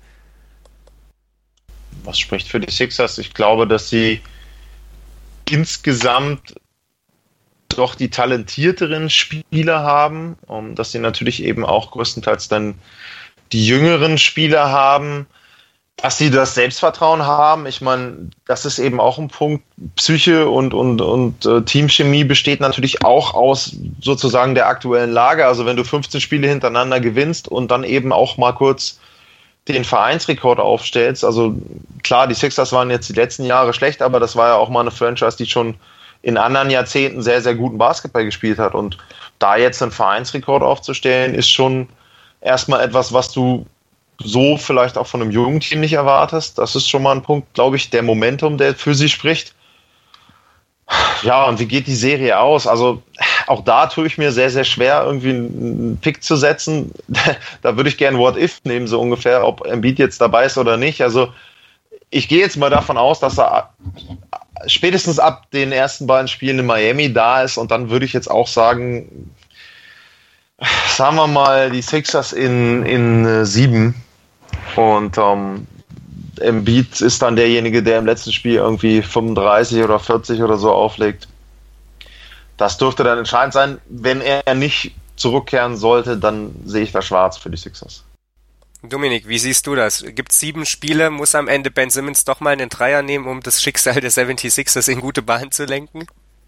Was spricht für die Sixers? Ich glaube, dass sie insgesamt doch die talentierteren Spieler haben, dass sie natürlich eben auch größtenteils dann die jüngeren Spieler haben, dass sie das Selbstvertrauen haben. Ich meine, das ist eben auch ein Punkt. Psyche und Teamchemie besteht natürlich auch aus sozusagen der aktuellen Lage. Also wenn du 15 Spiele hintereinander gewinnst und dann eben auch mal kurz den Vereinsrekord aufstellst. Also klar, die Sixers waren jetzt die letzten Jahre schlecht, aber das war ja auch mal eine Franchise, die schon in anderen Jahrzehnten sehr, sehr guten Basketball gespielt hat. Und da jetzt einen Vereinsrekord aufzustellen, ist schon erstmal etwas, was du so vielleicht auch von einem jungen Team nicht erwartest. Das ist schon mal ein Punkt, glaube ich, der Momentum, der für sie spricht. Ja, und wie geht die Serie aus? Also auch da tue ich mir sehr, sehr schwer, irgendwie einen Pick zu setzen. Da würde ich gerne What If nehmen, so ungefähr, ob Embiid jetzt dabei ist oder nicht. Also ich gehe jetzt mal davon aus, dass er spätestens ab den ersten beiden Spielen in Miami da ist und dann würde ich jetzt auch sagen wir mal die Sixers in 7 und Embiid ist dann derjenige, der im letzten Spiel irgendwie 35 oder 40 oder so auflegt. Das dürfte dann entscheidend sein. Wenn er nicht zurückkehren sollte, dann sehe ich da schwarz für die Sixers. Dominik, wie siehst du das? Gibt es 7 Spiele? Muss am Ende Ben Simmons doch mal einen Dreier nehmen, um das Schicksal der 76ers in gute Bahn zu lenken?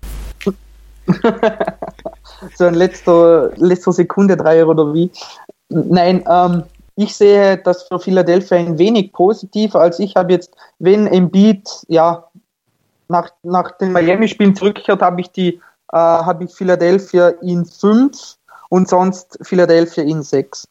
So ein letzter Sekunde Dreier oder wie? Nein, ich sehe das für Philadelphia ein wenig positiver, als ich habe jetzt, wenn Embiid nach den Miami-Spielen zurückkehrt, habe ich Philadelphia in 5 und sonst Philadelphia in 6.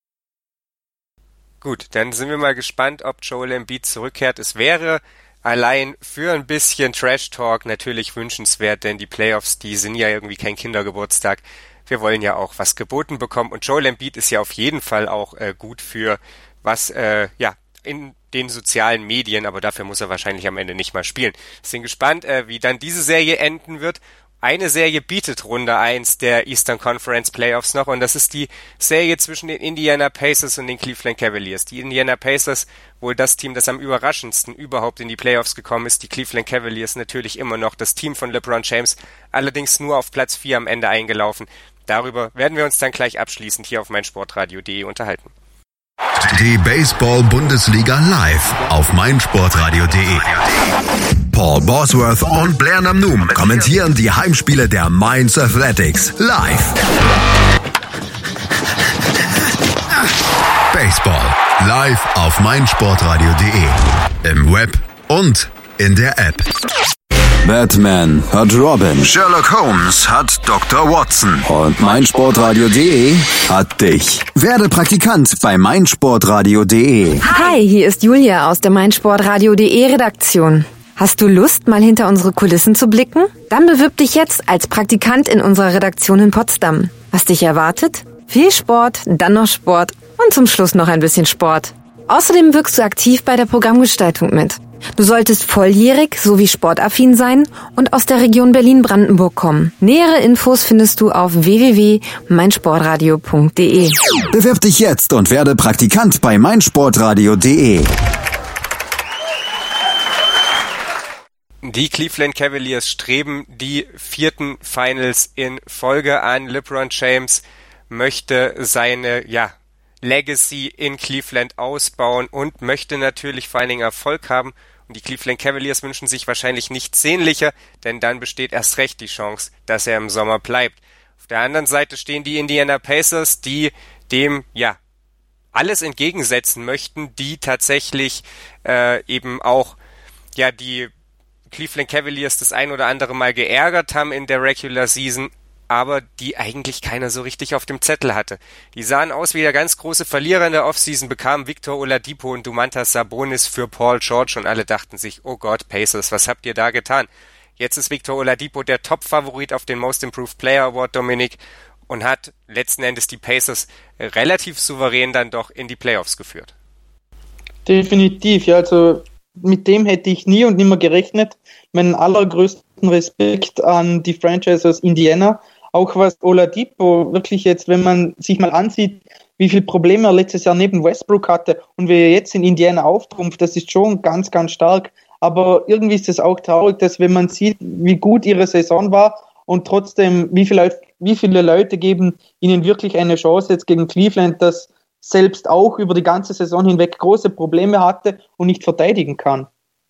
Gut, dann sind wir mal gespannt, ob Joel Embiid zurückkehrt. Es wäre allein für ein bisschen Trash-Talk natürlich wünschenswert, denn die Playoffs, die sind ja irgendwie kein Kindergeburtstag. Wir wollen ja auch was geboten bekommen und Joel Embiid ist ja auf jeden Fall auch gut für was in den sozialen Medien, aber dafür muss er wahrscheinlich am Ende nicht mal spielen. Sind gespannt, wie dann diese Serie enden wird. Eine Serie bietet Runde 1 der Eastern Conference Playoffs noch und das ist die Serie zwischen den Indiana Pacers und den Cleveland Cavaliers. Die Indiana Pacers, wohl das Team, das am überraschendsten überhaupt in die Playoffs gekommen ist. Die Cleveland Cavaliers natürlich immer noch das Team von LeBron James, allerdings nur auf Platz 4 am Ende eingelaufen. Darüber werden wir uns dann gleich abschließend hier auf meinsportradio.de unterhalten. Die Baseball-Bundesliga live auf meinsportradio.de. Paul Bosworth und Blair Namnoum kommentieren die Heimspiele der Mainz Athletics live. Baseball live auf meinsportradio.de. Im Web und in der App. Batman hat Robin. Sherlock Holmes hat Dr. Watson. Und meinsportradio.de hat dich. Werde Praktikant bei meinsportradio.de. Hi, hier ist Julia aus der meinsportradio.de Redaktion. Hast du Lust, mal hinter unsere Kulissen zu blicken? Dann bewirb dich jetzt als Praktikant in unserer Redaktion in Potsdam. Was dich erwartet? Viel Sport, dann noch Sport und zum Schluss noch ein bisschen Sport. Außerdem wirkst du aktiv bei der Programmgestaltung mit. Du solltest volljährig sowie sportaffin sein und aus der Region Berlin-Brandenburg kommen. Nähere Infos findest du auf www.meinsportradio.de. Bewirb dich jetzt und werde Praktikant bei meinsportradio.de. Die Cleveland Cavaliers streben die 4. Finals in Folge an. LeBron James möchte seine, Legacy in Cleveland ausbauen und möchte natürlich vor allen Dingen Erfolg haben. Und die Cleveland Cavaliers wünschen sich wahrscheinlich nichts sehnlicher, denn dann besteht erst recht die Chance, dass er im Sommer bleibt. Auf der anderen Seite stehen die Indiana Pacers, die dem, alles entgegensetzen möchten, die tatsächlich eben auch, die Cleveland Cavaliers das ein oder andere Mal geärgert haben in der Regular Season, aber die eigentlich keiner so richtig auf dem Zettel hatte. Die sahen aus wie der ganz große Verlierer in der Offseason, bekamen Victor Oladipo und Domantas Sabonis für Paul George und alle dachten sich, oh Gott, Pacers, was habt ihr da getan? Jetzt ist Victor Oladipo der Top-Favorit auf den Most Improved Player Award, Dominik, und hat letzten Endes die Pacers relativ souverän dann doch in die Playoffs geführt. Definitiv, also mit dem hätte ich nie und nimmer gerechnet. Meinen allergrößten Respekt an die Franchise aus Indiana. Auch was Oladipo wirklich jetzt, wenn man sich mal ansieht, wie viele Probleme er letztes Jahr neben Westbrook hatte und wie er jetzt in Indiana auftrumpft, das ist schon ganz, ganz stark. Aber irgendwie ist es auch traurig, dass wenn man sieht, wie gut ihre Saison war und trotzdem, wie viele Leute geben ihnen wirklich eine Chance jetzt gegen Cleveland, das selbst auch über die ganze Saison hinweg große Probleme hatte und nicht verteidigen kann.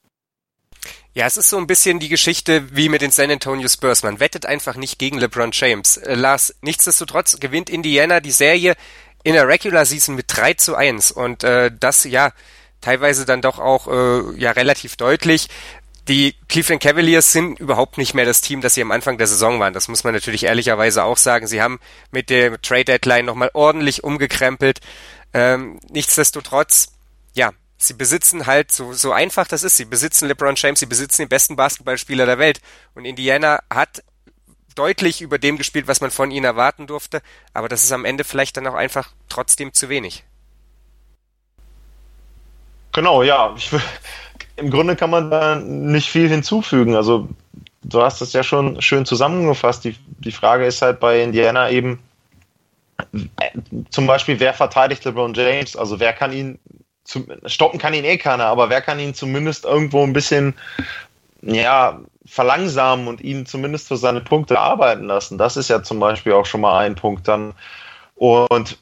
Ja, es ist so ein bisschen die Geschichte wie mit den San Antonio Spurs. Man wettet einfach nicht gegen LeBron James. Lars, nichtsdestotrotz gewinnt Indiana die Serie in der Regular Season mit 3-1 und das teilweise dann doch auch relativ deutlich. Die Cleveland Cavaliers sind überhaupt nicht mehr das Team, das sie am Anfang der Saison waren. Das muss man natürlich ehrlicherweise auch sagen. Sie haben mit der Trade Deadline nochmal ordentlich umgekrempelt. Nichtsdestotrotz, sie besitzen halt, so einfach das ist, sie besitzen LeBron James, sie besitzen den besten Basketballspieler der Welt. Und Indiana hat deutlich über dem gespielt, was man von ihnen erwarten durfte. Aber das ist am Ende vielleicht dann auch einfach trotzdem zu wenig. Genau, im Grunde kann man da nicht viel hinzufügen. Also du hast das ja schon schön zusammengefasst. Die Frage ist halt bei Indiana eben zum Beispiel, wer verteidigt LeBron James? Also wer kann ihn stoppen kann ihn keiner, aber wer kann ihn zumindest irgendwo ein bisschen verlangsamen und ihn zumindest für seine Punkte arbeiten lassen? Das ist ja zum Beispiel auch schon mal ein Punkt dann. Und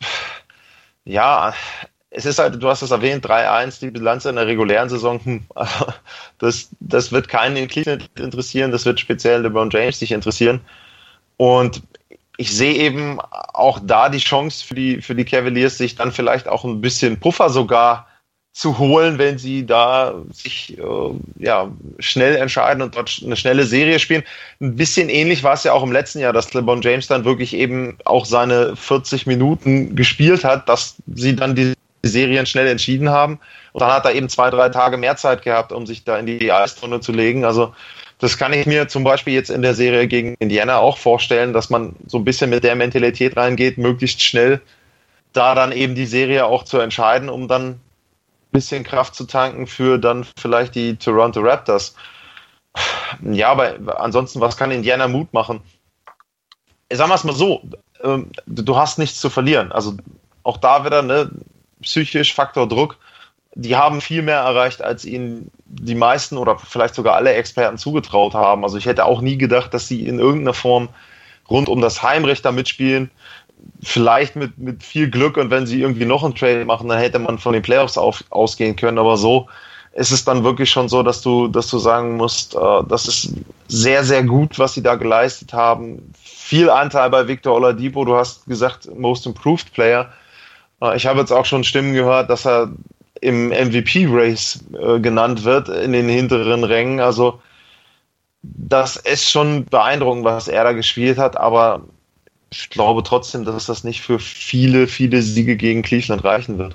es ist halt, du hast es erwähnt, 3-1, die Bilanz in der regulären Saison. Das wird keinen in Cleveland interessieren, das wird speziell LeBron James sich interessieren. Und ich sehe eben auch da die Chance für die Cavaliers, sich dann vielleicht auch ein bisschen Puffer sogar zu holen, wenn sie da sich schnell entscheiden und dort eine schnelle Serie spielen. Ein bisschen ähnlich war es ja auch im letzten Jahr, dass LeBron James dann wirklich eben auch seine 40 Minuten gespielt hat, dass sie dann die Serien schnell entschieden haben. Und dann hat er eben 2-3 Tage mehr Zeit gehabt, um sich da in die Eistonne zu legen. Also das kann ich mir zum Beispiel jetzt in der Serie gegen Indiana auch vorstellen, dass man so ein bisschen mit der Mentalität reingeht, möglichst schnell da dann eben die Serie auch zu entscheiden, um dann ein bisschen Kraft zu tanken für dann vielleicht die Toronto Raptors. Ja, aber ansonsten, was kann Indiana Mut machen? Sagen wir es mal so, du hast nichts zu verlieren. Also auch da wieder, psychisch Faktor Druck. Die haben viel mehr erreicht, als ihnen die meisten oder vielleicht sogar alle Experten zugetraut haben. Also ich hätte auch nie gedacht, dass sie in irgendeiner Form rund um das Heimrecht da mitspielen. Vielleicht mit viel Glück und wenn sie irgendwie noch einen Trade machen, dann hätte man von den Playoffs ausgehen können. Aber so ist es dann wirklich schon so, dass du sagen musst, das ist sehr, sehr gut, was sie da geleistet haben. Viel Anteil bei Victor Oladipo. Du hast gesagt, Most Improved Player. Ich habe jetzt auch schon Stimmen gehört, dass er im MVP-Race genannt wird in den hinteren Rängen. Also das ist schon beeindruckend, was er da gespielt hat, aber ich glaube trotzdem, dass das nicht für viele, viele Siege gegen Cleveland reichen wird.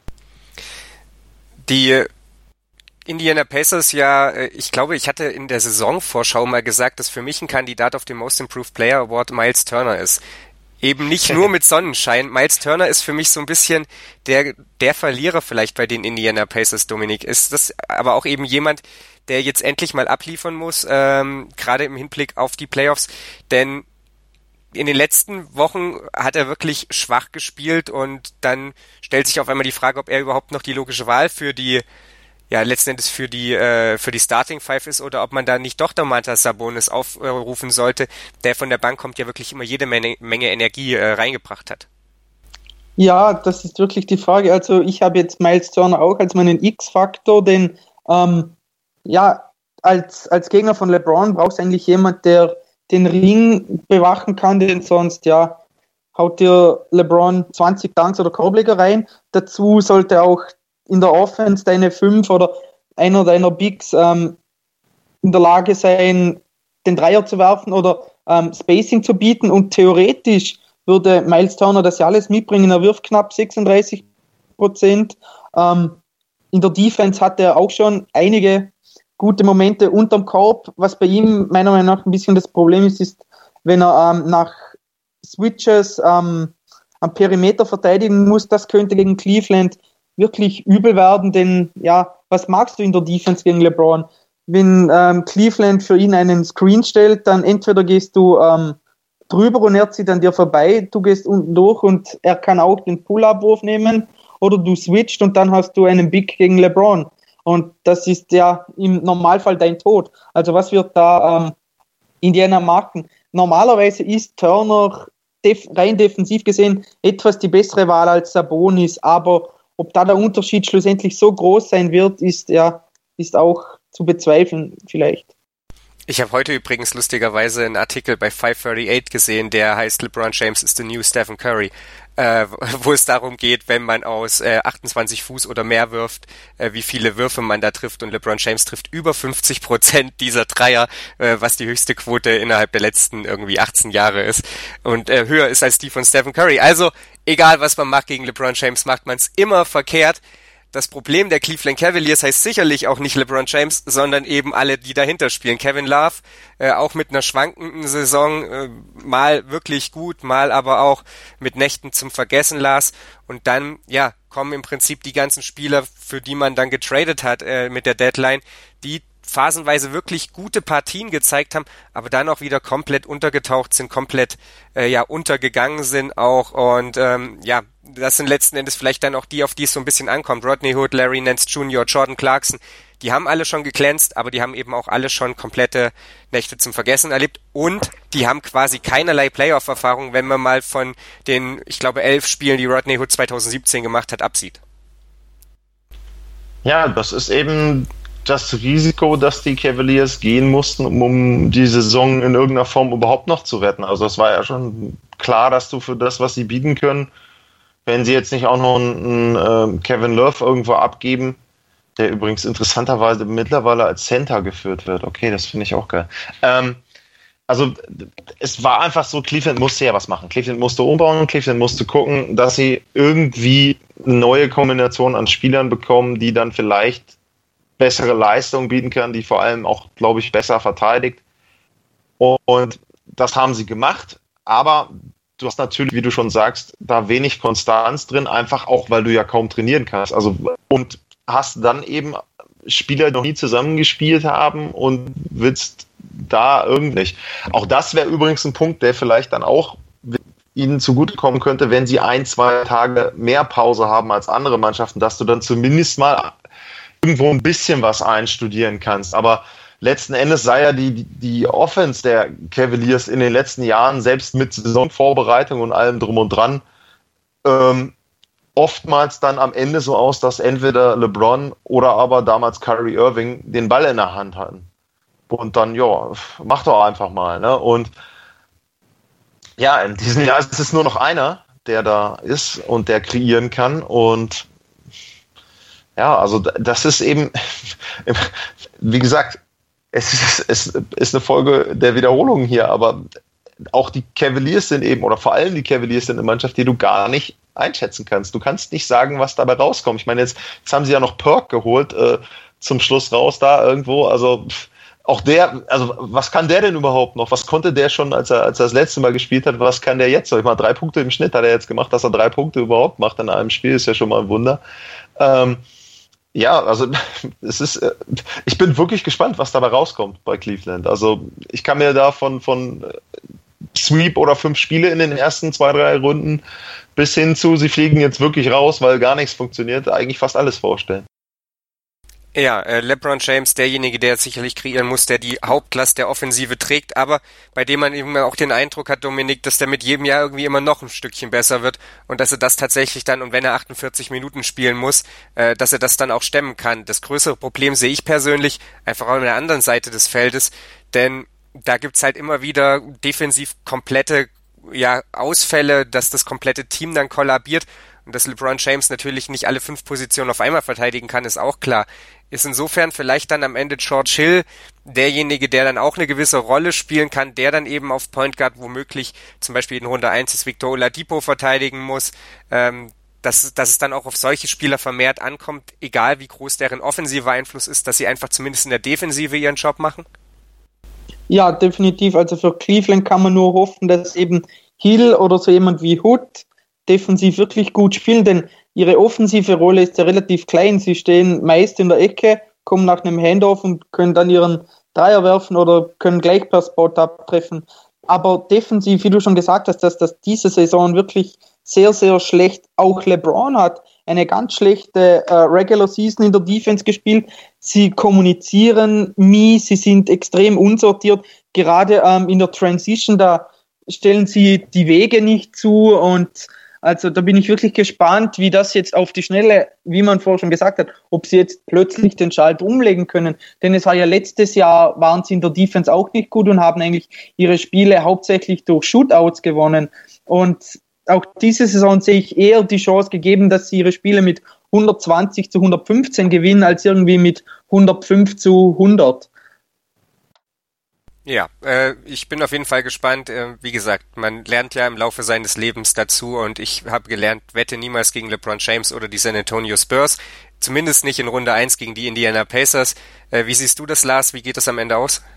Die Indiana Pacers, ich glaube, ich hatte in der Saisonvorschau mal gesagt, dass für mich ein Kandidat auf den Most Improved Player Award Miles Turner ist. Eben nicht nur mit Sonnenschein. Miles Turner ist für mich so ein bisschen der Verlierer vielleicht bei den Indiana Pacers, Dominik. Ist das aber auch eben jemand, der jetzt endlich mal abliefern muss, gerade im Hinblick auf die Playoffs, denn in den letzten Wochen hat er wirklich schwach gespielt und dann stellt sich auf einmal die Frage, ob er überhaupt noch die logische Wahl für die, ja, letzten Endes für die Starting Five ist oder ob man da nicht doch Domantas Sabonis aufrufen sollte, der von der Bank kommt, ja wirklich immer jede Menge Energie reingebracht hat. Ja, das ist wirklich die Frage. Also ich habe jetzt Miles Turner auch als meinen X-Faktor, denn als Gegner von LeBron brauchst du eigentlich jemand, der den Ring bewachen kann, denn sonst haut dir LeBron 20 Dunks oder Korbleger rein. Dazu sollte auch in der Offense deine 5 oder einer deiner Bigs in der Lage sein, den Dreier zu werfen oder Spacing zu bieten, und theoretisch würde Miles Turner das ja alles mitbringen. Er wirft knapp 36%. In der Defense hat er auch schon einige gute Momente unterm Korb. Was bei ihm meiner Meinung nach ein bisschen das Problem ist, wenn er nach Switches am Perimeter verteidigen muss. Das könnte gegen Cleveland wirklich übel werden, denn was magst du in der Defense gegen LeBron? Wenn Cleveland für ihn einen Screen stellt, dann entweder gehst du drüber und er zieht an dir vorbei, du gehst unten durch und er kann auch den Pull-Up-Wurf nehmen, oder du switcht und dann hast du einen Big gegen LeBron. Und das ist im Normalfall dein Tod. Also was wird da Indiana machen? Normalerweise ist Turner rein defensiv gesehen etwas die bessere Wahl als Sabonis, aber ob da der Unterschied schlussendlich so groß sein wird, ist auch zu bezweifeln vielleicht. Ich habe heute übrigens lustigerweise einen Artikel bei 538 gesehen, der heißt LeBron James is the new Stephen Curry, wo es darum geht, wenn man aus 28 Fuß oder mehr wirft, wie viele Würfe man da trifft, und LeBron James trifft über 50% dieser Dreier, was die höchste Quote innerhalb der letzten irgendwie 18 Jahre ist und höher ist als die von Stephen Curry. Also egal was man macht gegen LeBron James, macht man es immer verkehrt. Das Problem der Cleveland Cavaliers heißt sicherlich auch nicht LeBron James, sondern eben alle, die dahinter spielen. Kevin Love, auch mit einer schwankenden Saison, mal wirklich gut, mal aber auch mit Nächten zum Vergessen las. Und dann, kommen im Prinzip die ganzen Spieler, für die man dann getradet hat mit der Deadline, die phasenweise wirklich gute Partien gezeigt haben, aber dann auch wieder komplett untergetaucht sind, komplett untergegangen sind auch, und das sind letzten Endes vielleicht dann auch die, auf die es so ein bisschen ankommt. Rodney Hood, Larry Nance Jr., Jordan Clarkson, die haben alle schon geglänzt, aber die haben eben auch alle schon komplette Nächte zum Vergessen erlebt, und die haben quasi keinerlei Playoff-Erfahrung, wenn man mal von den, ich glaube, 11 Spielen, die Rodney Hood 2017 gemacht hat, absieht. Ja, das ist eben das Risiko, dass die Cavaliers gehen mussten, um die Saison in irgendeiner Form überhaupt noch zu retten. Also es war ja schon klar, dass du für das, was sie bieten können, wenn sie jetzt nicht auch noch einen Kevin Love irgendwo abgeben, der übrigens interessanterweise mittlerweile als Center geführt wird. Okay, das finde ich auch geil. Also es war einfach so, Cleveland musste ja was machen. Cleveland musste umbauen, Cleveland musste gucken, dass sie irgendwie eine neue Kombination an Spielern bekommen, die dann vielleicht bessere Leistung bieten kann, die vor allem auch, glaube ich, besser verteidigt. Und das haben sie gemacht, aber du hast natürlich, wie du schon sagst, da wenig Konstanz drin, einfach auch, weil du ja kaum trainieren kannst. Also, und hast dann eben Spieler, die noch nie zusammengespielt haben, und willst da irgendwie nicht. Auch das wäre übrigens ein Punkt, der vielleicht dann auch ihnen zugutekommen könnte, wenn sie 1-2 Tage mehr Pause haben als andere Mannschaften, dass du dann zumindest mal irgendwo ein bisschen was einstudieren kannst. Aber letzten Endes sei ja die Offense der Cavaliers in den letzten Jahren, selbst mit Saisonvorbereitung und allem drum und dran, oftmals dann am Ende so aus, dass entweder LeBron oder aber damals Kyrie Irving den Ball in der Hand hatten. Und dann, mach doch einfach mal. Ne? Und ja, in diesem Jahr ist es nur noch einer, der da ist und der kreieren kann. Und ja, also das ist eben, wie gesagt, es ist eine Folge der Wiederholungen hier, aber auch die Cavaliers sind eben, oder vor allem die Cavaliers sind eine Mannschaft, die du gar nicht einschätzen kannst. Du kannst nicht sagen, was dabei rauskommt. Ich meine, jetzt haben sie ja noch Perk geholt, zum Schluss raus da irgendwo, also auch der, also was kann der denn überhaupt noch? Was konnte der schon, als er das letzte Mal gespielt hat? Was kann der jetzt? Sag ich mal, 3 Punkte im Schnitt hat er jetzt gemacht, dass er 3 Punkte überhaupt macht in einem Spiel, ist ja schon mal ein Wunder. Ja, also ich bin wirklich gespannt, was dabei rauskommt bei Cleveland. Also ich kann mir da von Sweep oder 5 Spiele in den ersten 2-3 Runden bis hin zu, sie fliegen jetzt wirklich raus, weil gar nichts funktioniert, eigentlich fast alles vorstellen. Ja, LeBron James, derjenige, der sicherlich kreieren muss, der die Hauptlast der Offensive trägt, aber bei dem man eben auch den Eindruck hat, Dominik, dass der mit jedem Jahr irgendwie immer noch ein Stückchen besser wird und dass er das tatsächlich dann, und wenn er 48 Minuten spielen muss, dass er das dann auch stemmen kann. Das größere Problem sehe ich persönlich einfach an der anderen Seite des Feldes, denn da gibt's halt immer wieder defensiv komplette Ausfälle, dass das komplette Team dann kollabiert. Und dass LeBron James natürlich nicht alle 5 Positionen auf einmal verteidigen kann, ist auch klar. Ist insofern vielleicht dann am Ende George Hill derjenige, der dann auch eine gewisse Rolle spielen kann, der dann eben auf Point Guard womöglich zum Beispiel in Runde 1 ist Victor Oladipo verteidigen muss, dass es dann auch auf solche Spieler vermehrt ankommt, egal wie groß deren offensiver Einfluss ist, dass sie einfach zumindest in der Defensive ihren Job machen? Ja, definitiv. Also für Cleveland kann man nur hoffen, dass eben Hill oder so jemand wie Hood defensiv wirklich gut spielen, denn ihre offensive Rolle ist ja relativ klein. Sie stehen meist in der Ecke, kommen nach einem Handoff und können dann ihren Dreier werfen oder können gleich per Spot-Up treffen. Aber defensiv, wie du schon gesagt hast, dass diese Saison wirklich sehr, sehr schlecht auch LeBron hat. Eine ganz schlechte Regular Season in der Defense gespielt. Sie kommunizieren mies, sie sind extrem unsortiert. Gerade in der Transition, da stellen sie die Wege nicht zu und also da bin ich wirklich gespannt, wie das jetzt auf die Schnelle, wie man vorher schon gesagt hat, ob sie jetzt plötzlich den Schalter umlegen können. Denn es war ja letztes Jahr, waren sie in der Defense auch nicht gut und haben eigentlich ihre Spiele hauptsächlich durch Shootouts gewonnen. Und auch diese Saison sehe ich eher die Chance gegeben, dass sie ihre Spiele mit 120 zu 115 gewinnen, als irgendwie mit 105 zu 100. Ja, ich bin auf jeden Fall gespannt. Wie gesagt, man lernt ja im Laufe seines Lebens dazu und ich habe gelernt, wette niemals gegen LeBron James oder die San Antonio Spurs. Zumindest nicht in Runde 1 gegen die Indiana Pacers. Wie siehst du das, Lars? Wie geht das am Ende aus?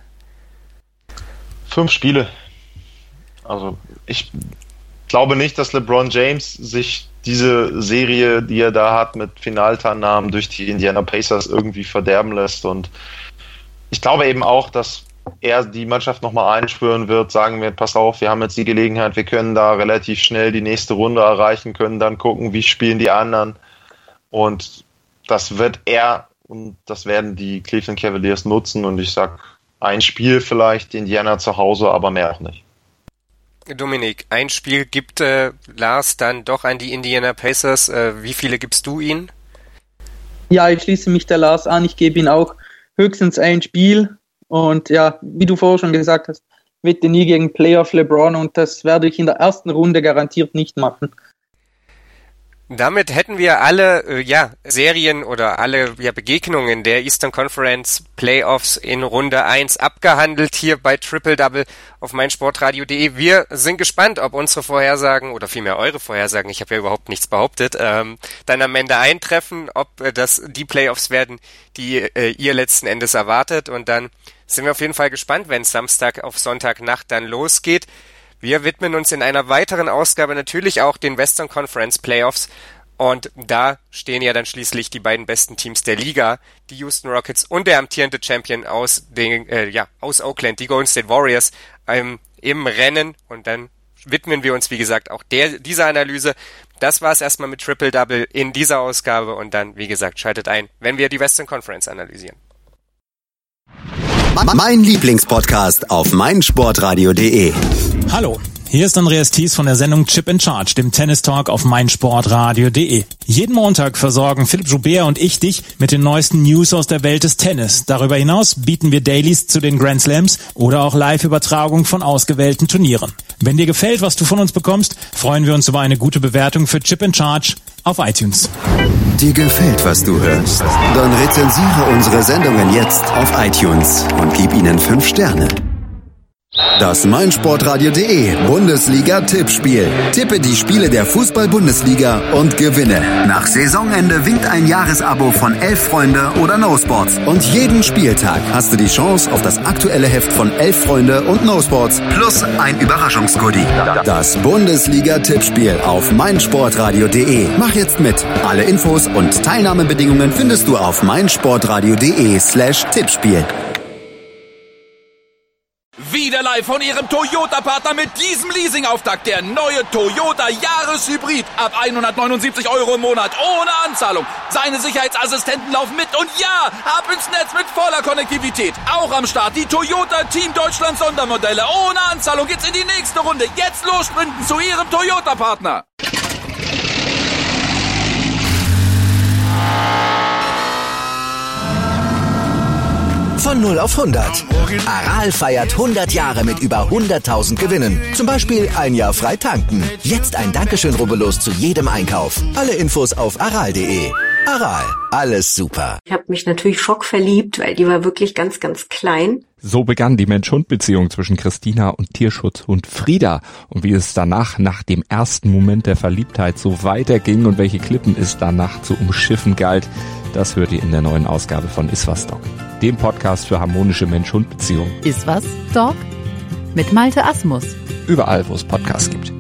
5 Spiele. Also ich glaube nicht, dass LeBron James sich diese Serie, die er da hat mit Finalteilnahmen durch die Indiana Pacers irgendwie verderben lässt und ich glaube eben auch, dass er die Mannschaft nochmal einschwören wird, sagen wird, pass auf, wir haben jetzt die Gelegenheit, wir können da relativ schnell die nächste Runde erreichen, können dann gucken, wie spielen die anderen und das wird er und das werden die Cleveland Cavaliers nutzen und ich sag, ein Spiel vielleicht, Indiana zu Hause, aber mehr auch nicht. Dominik, ein Spiel gibt Lars dann doch an die Indiana Pacers. Wie viele gibst du ihnen? Ja, ich schließe mich der Lars an, ich gebe ihm auch höchstens ein Spiel. Und ja, wie du vorher schon gesagt hast, wette nie gegen Playoff LeBron und das werde ich in der ersten Runde garantiert nicht machen. Damit hätten wir alle Serien oder alle Begegnungen der Eastern Conference Playoffs in Runde 1 abgehandelt hier bei Triple Double auf meinsportradio.de. Wir sind gespannt, ob unsere Vorhersagen oder vielmehr eure Vorhersagen, ich habe ja überhaupt nichts behauptet, dann am Ende eintreffen, ob das die Playoffs werden, die ihr letzten Endes erwartet. Und dann sind wir auf jeden Fall gespannt, wenn es Samstag auf Sonntagnacht dann losgeht. Wir widmen uns in einer weiteren Ausgabe natürlich auch den Western Conference Playoffs und da stehen ja dann schließlich die beiden besten Teams der Liga, die Houston Rockets und der amtierende Champion aus Oakland, die Golden State Warriors, im Rennen und dann widmen wir uns, wie gesagt, auch dieser Analyse. Das war's erstmal mit Triple Double in dieser Ausgabe und dann, wie gesagt, schaltet ein, wenn wir die Western Conference analysieren. Mein Lieblingspodcast auf meinsportradio.de. Hallo, hier ist Andreas Thies von der Sendung Chip in Charge, dem Tennis Talk auf meinsportradio.de. Jeden Montag versorgen Philipp Joubert und ich dich mit den neuesten News aus der Welt des Tennis. Darüber hinaus bieten wir Dailies zu den Grand Slams oder auch Live-Übertragung von ausgewählten Turnieren. Wenn dir gefällt, was du von uns bekommst, freuen wir uns über eine gute Bewertung für Chip in Charge auf iTunes. Dir gefällt, was du hörst? Dann rezensiere unsere Sendungen jetzt auf iTunes und gib ihnen 5 Sterne. Das meinsportradio.de Bundesliga-Tippspiel. Tippe die Spiele der Fußball-Bundesliga und gewinne. Nach Saisonende winkt ein Jahresabo von 11 Freunde oder No Sports. Und jeden Spieltag hast du die Chance auf das aktuelle Heft von 11 Freunde und No Sports plus ein Überraschungsgoodie. Das Bundesliga-Tippspiel auf meinsportradio.de. Mach jetzt mit. Alle Infos und Teilnahmebedingungen findest du auf meinsportradio.de/Tippspiel. Wieder live von Ihrem Toyota-Partner mit diesem Leasing-Auftakt. Der neue Toyota Jahreshybrid. Ab 179 € im Monat. Ohne Anzahlung. Seine Sicherheitsassistenten laufen mit. Und ja, ab ins Netz mit voller Konnektivität. Auch am Start die Toyota Team Deutschland Sondermodelle. Ohne Anzahlung geht's in die nächste Runde. Jetzt los sprinten zu Ihrem Toyota-Partner. Von 0 auf 100. Aral feiert 100 Jahre mit über 100.000 Gewinnen. Zum Beispiel ein Jahr frei tanken. Jetzt ein Dankeschön, rubbellos zu jedem Einkauf. Alle Infos auf aral.de. Aral, alles super. Ich habe mich natürlich schockverliebt, weil die war wirklich ganz, ganz klein. So begann die Mensch-Hund-Beziehung zwischen Christina und Tierschutzhund Frieda. Und wie es danach, nach dem ersten Moment der Verliebtheit, so weiterging und welche Klippen es danach zu umschiffen galt, das hört ihr in der neuen Ausgabe von Iswas Dog, dem Podcast für harmonische Mensch-Hund-Beziehungen. Iswas Dog mit Malte Asmus. Überall, wo es Podcasts gibt.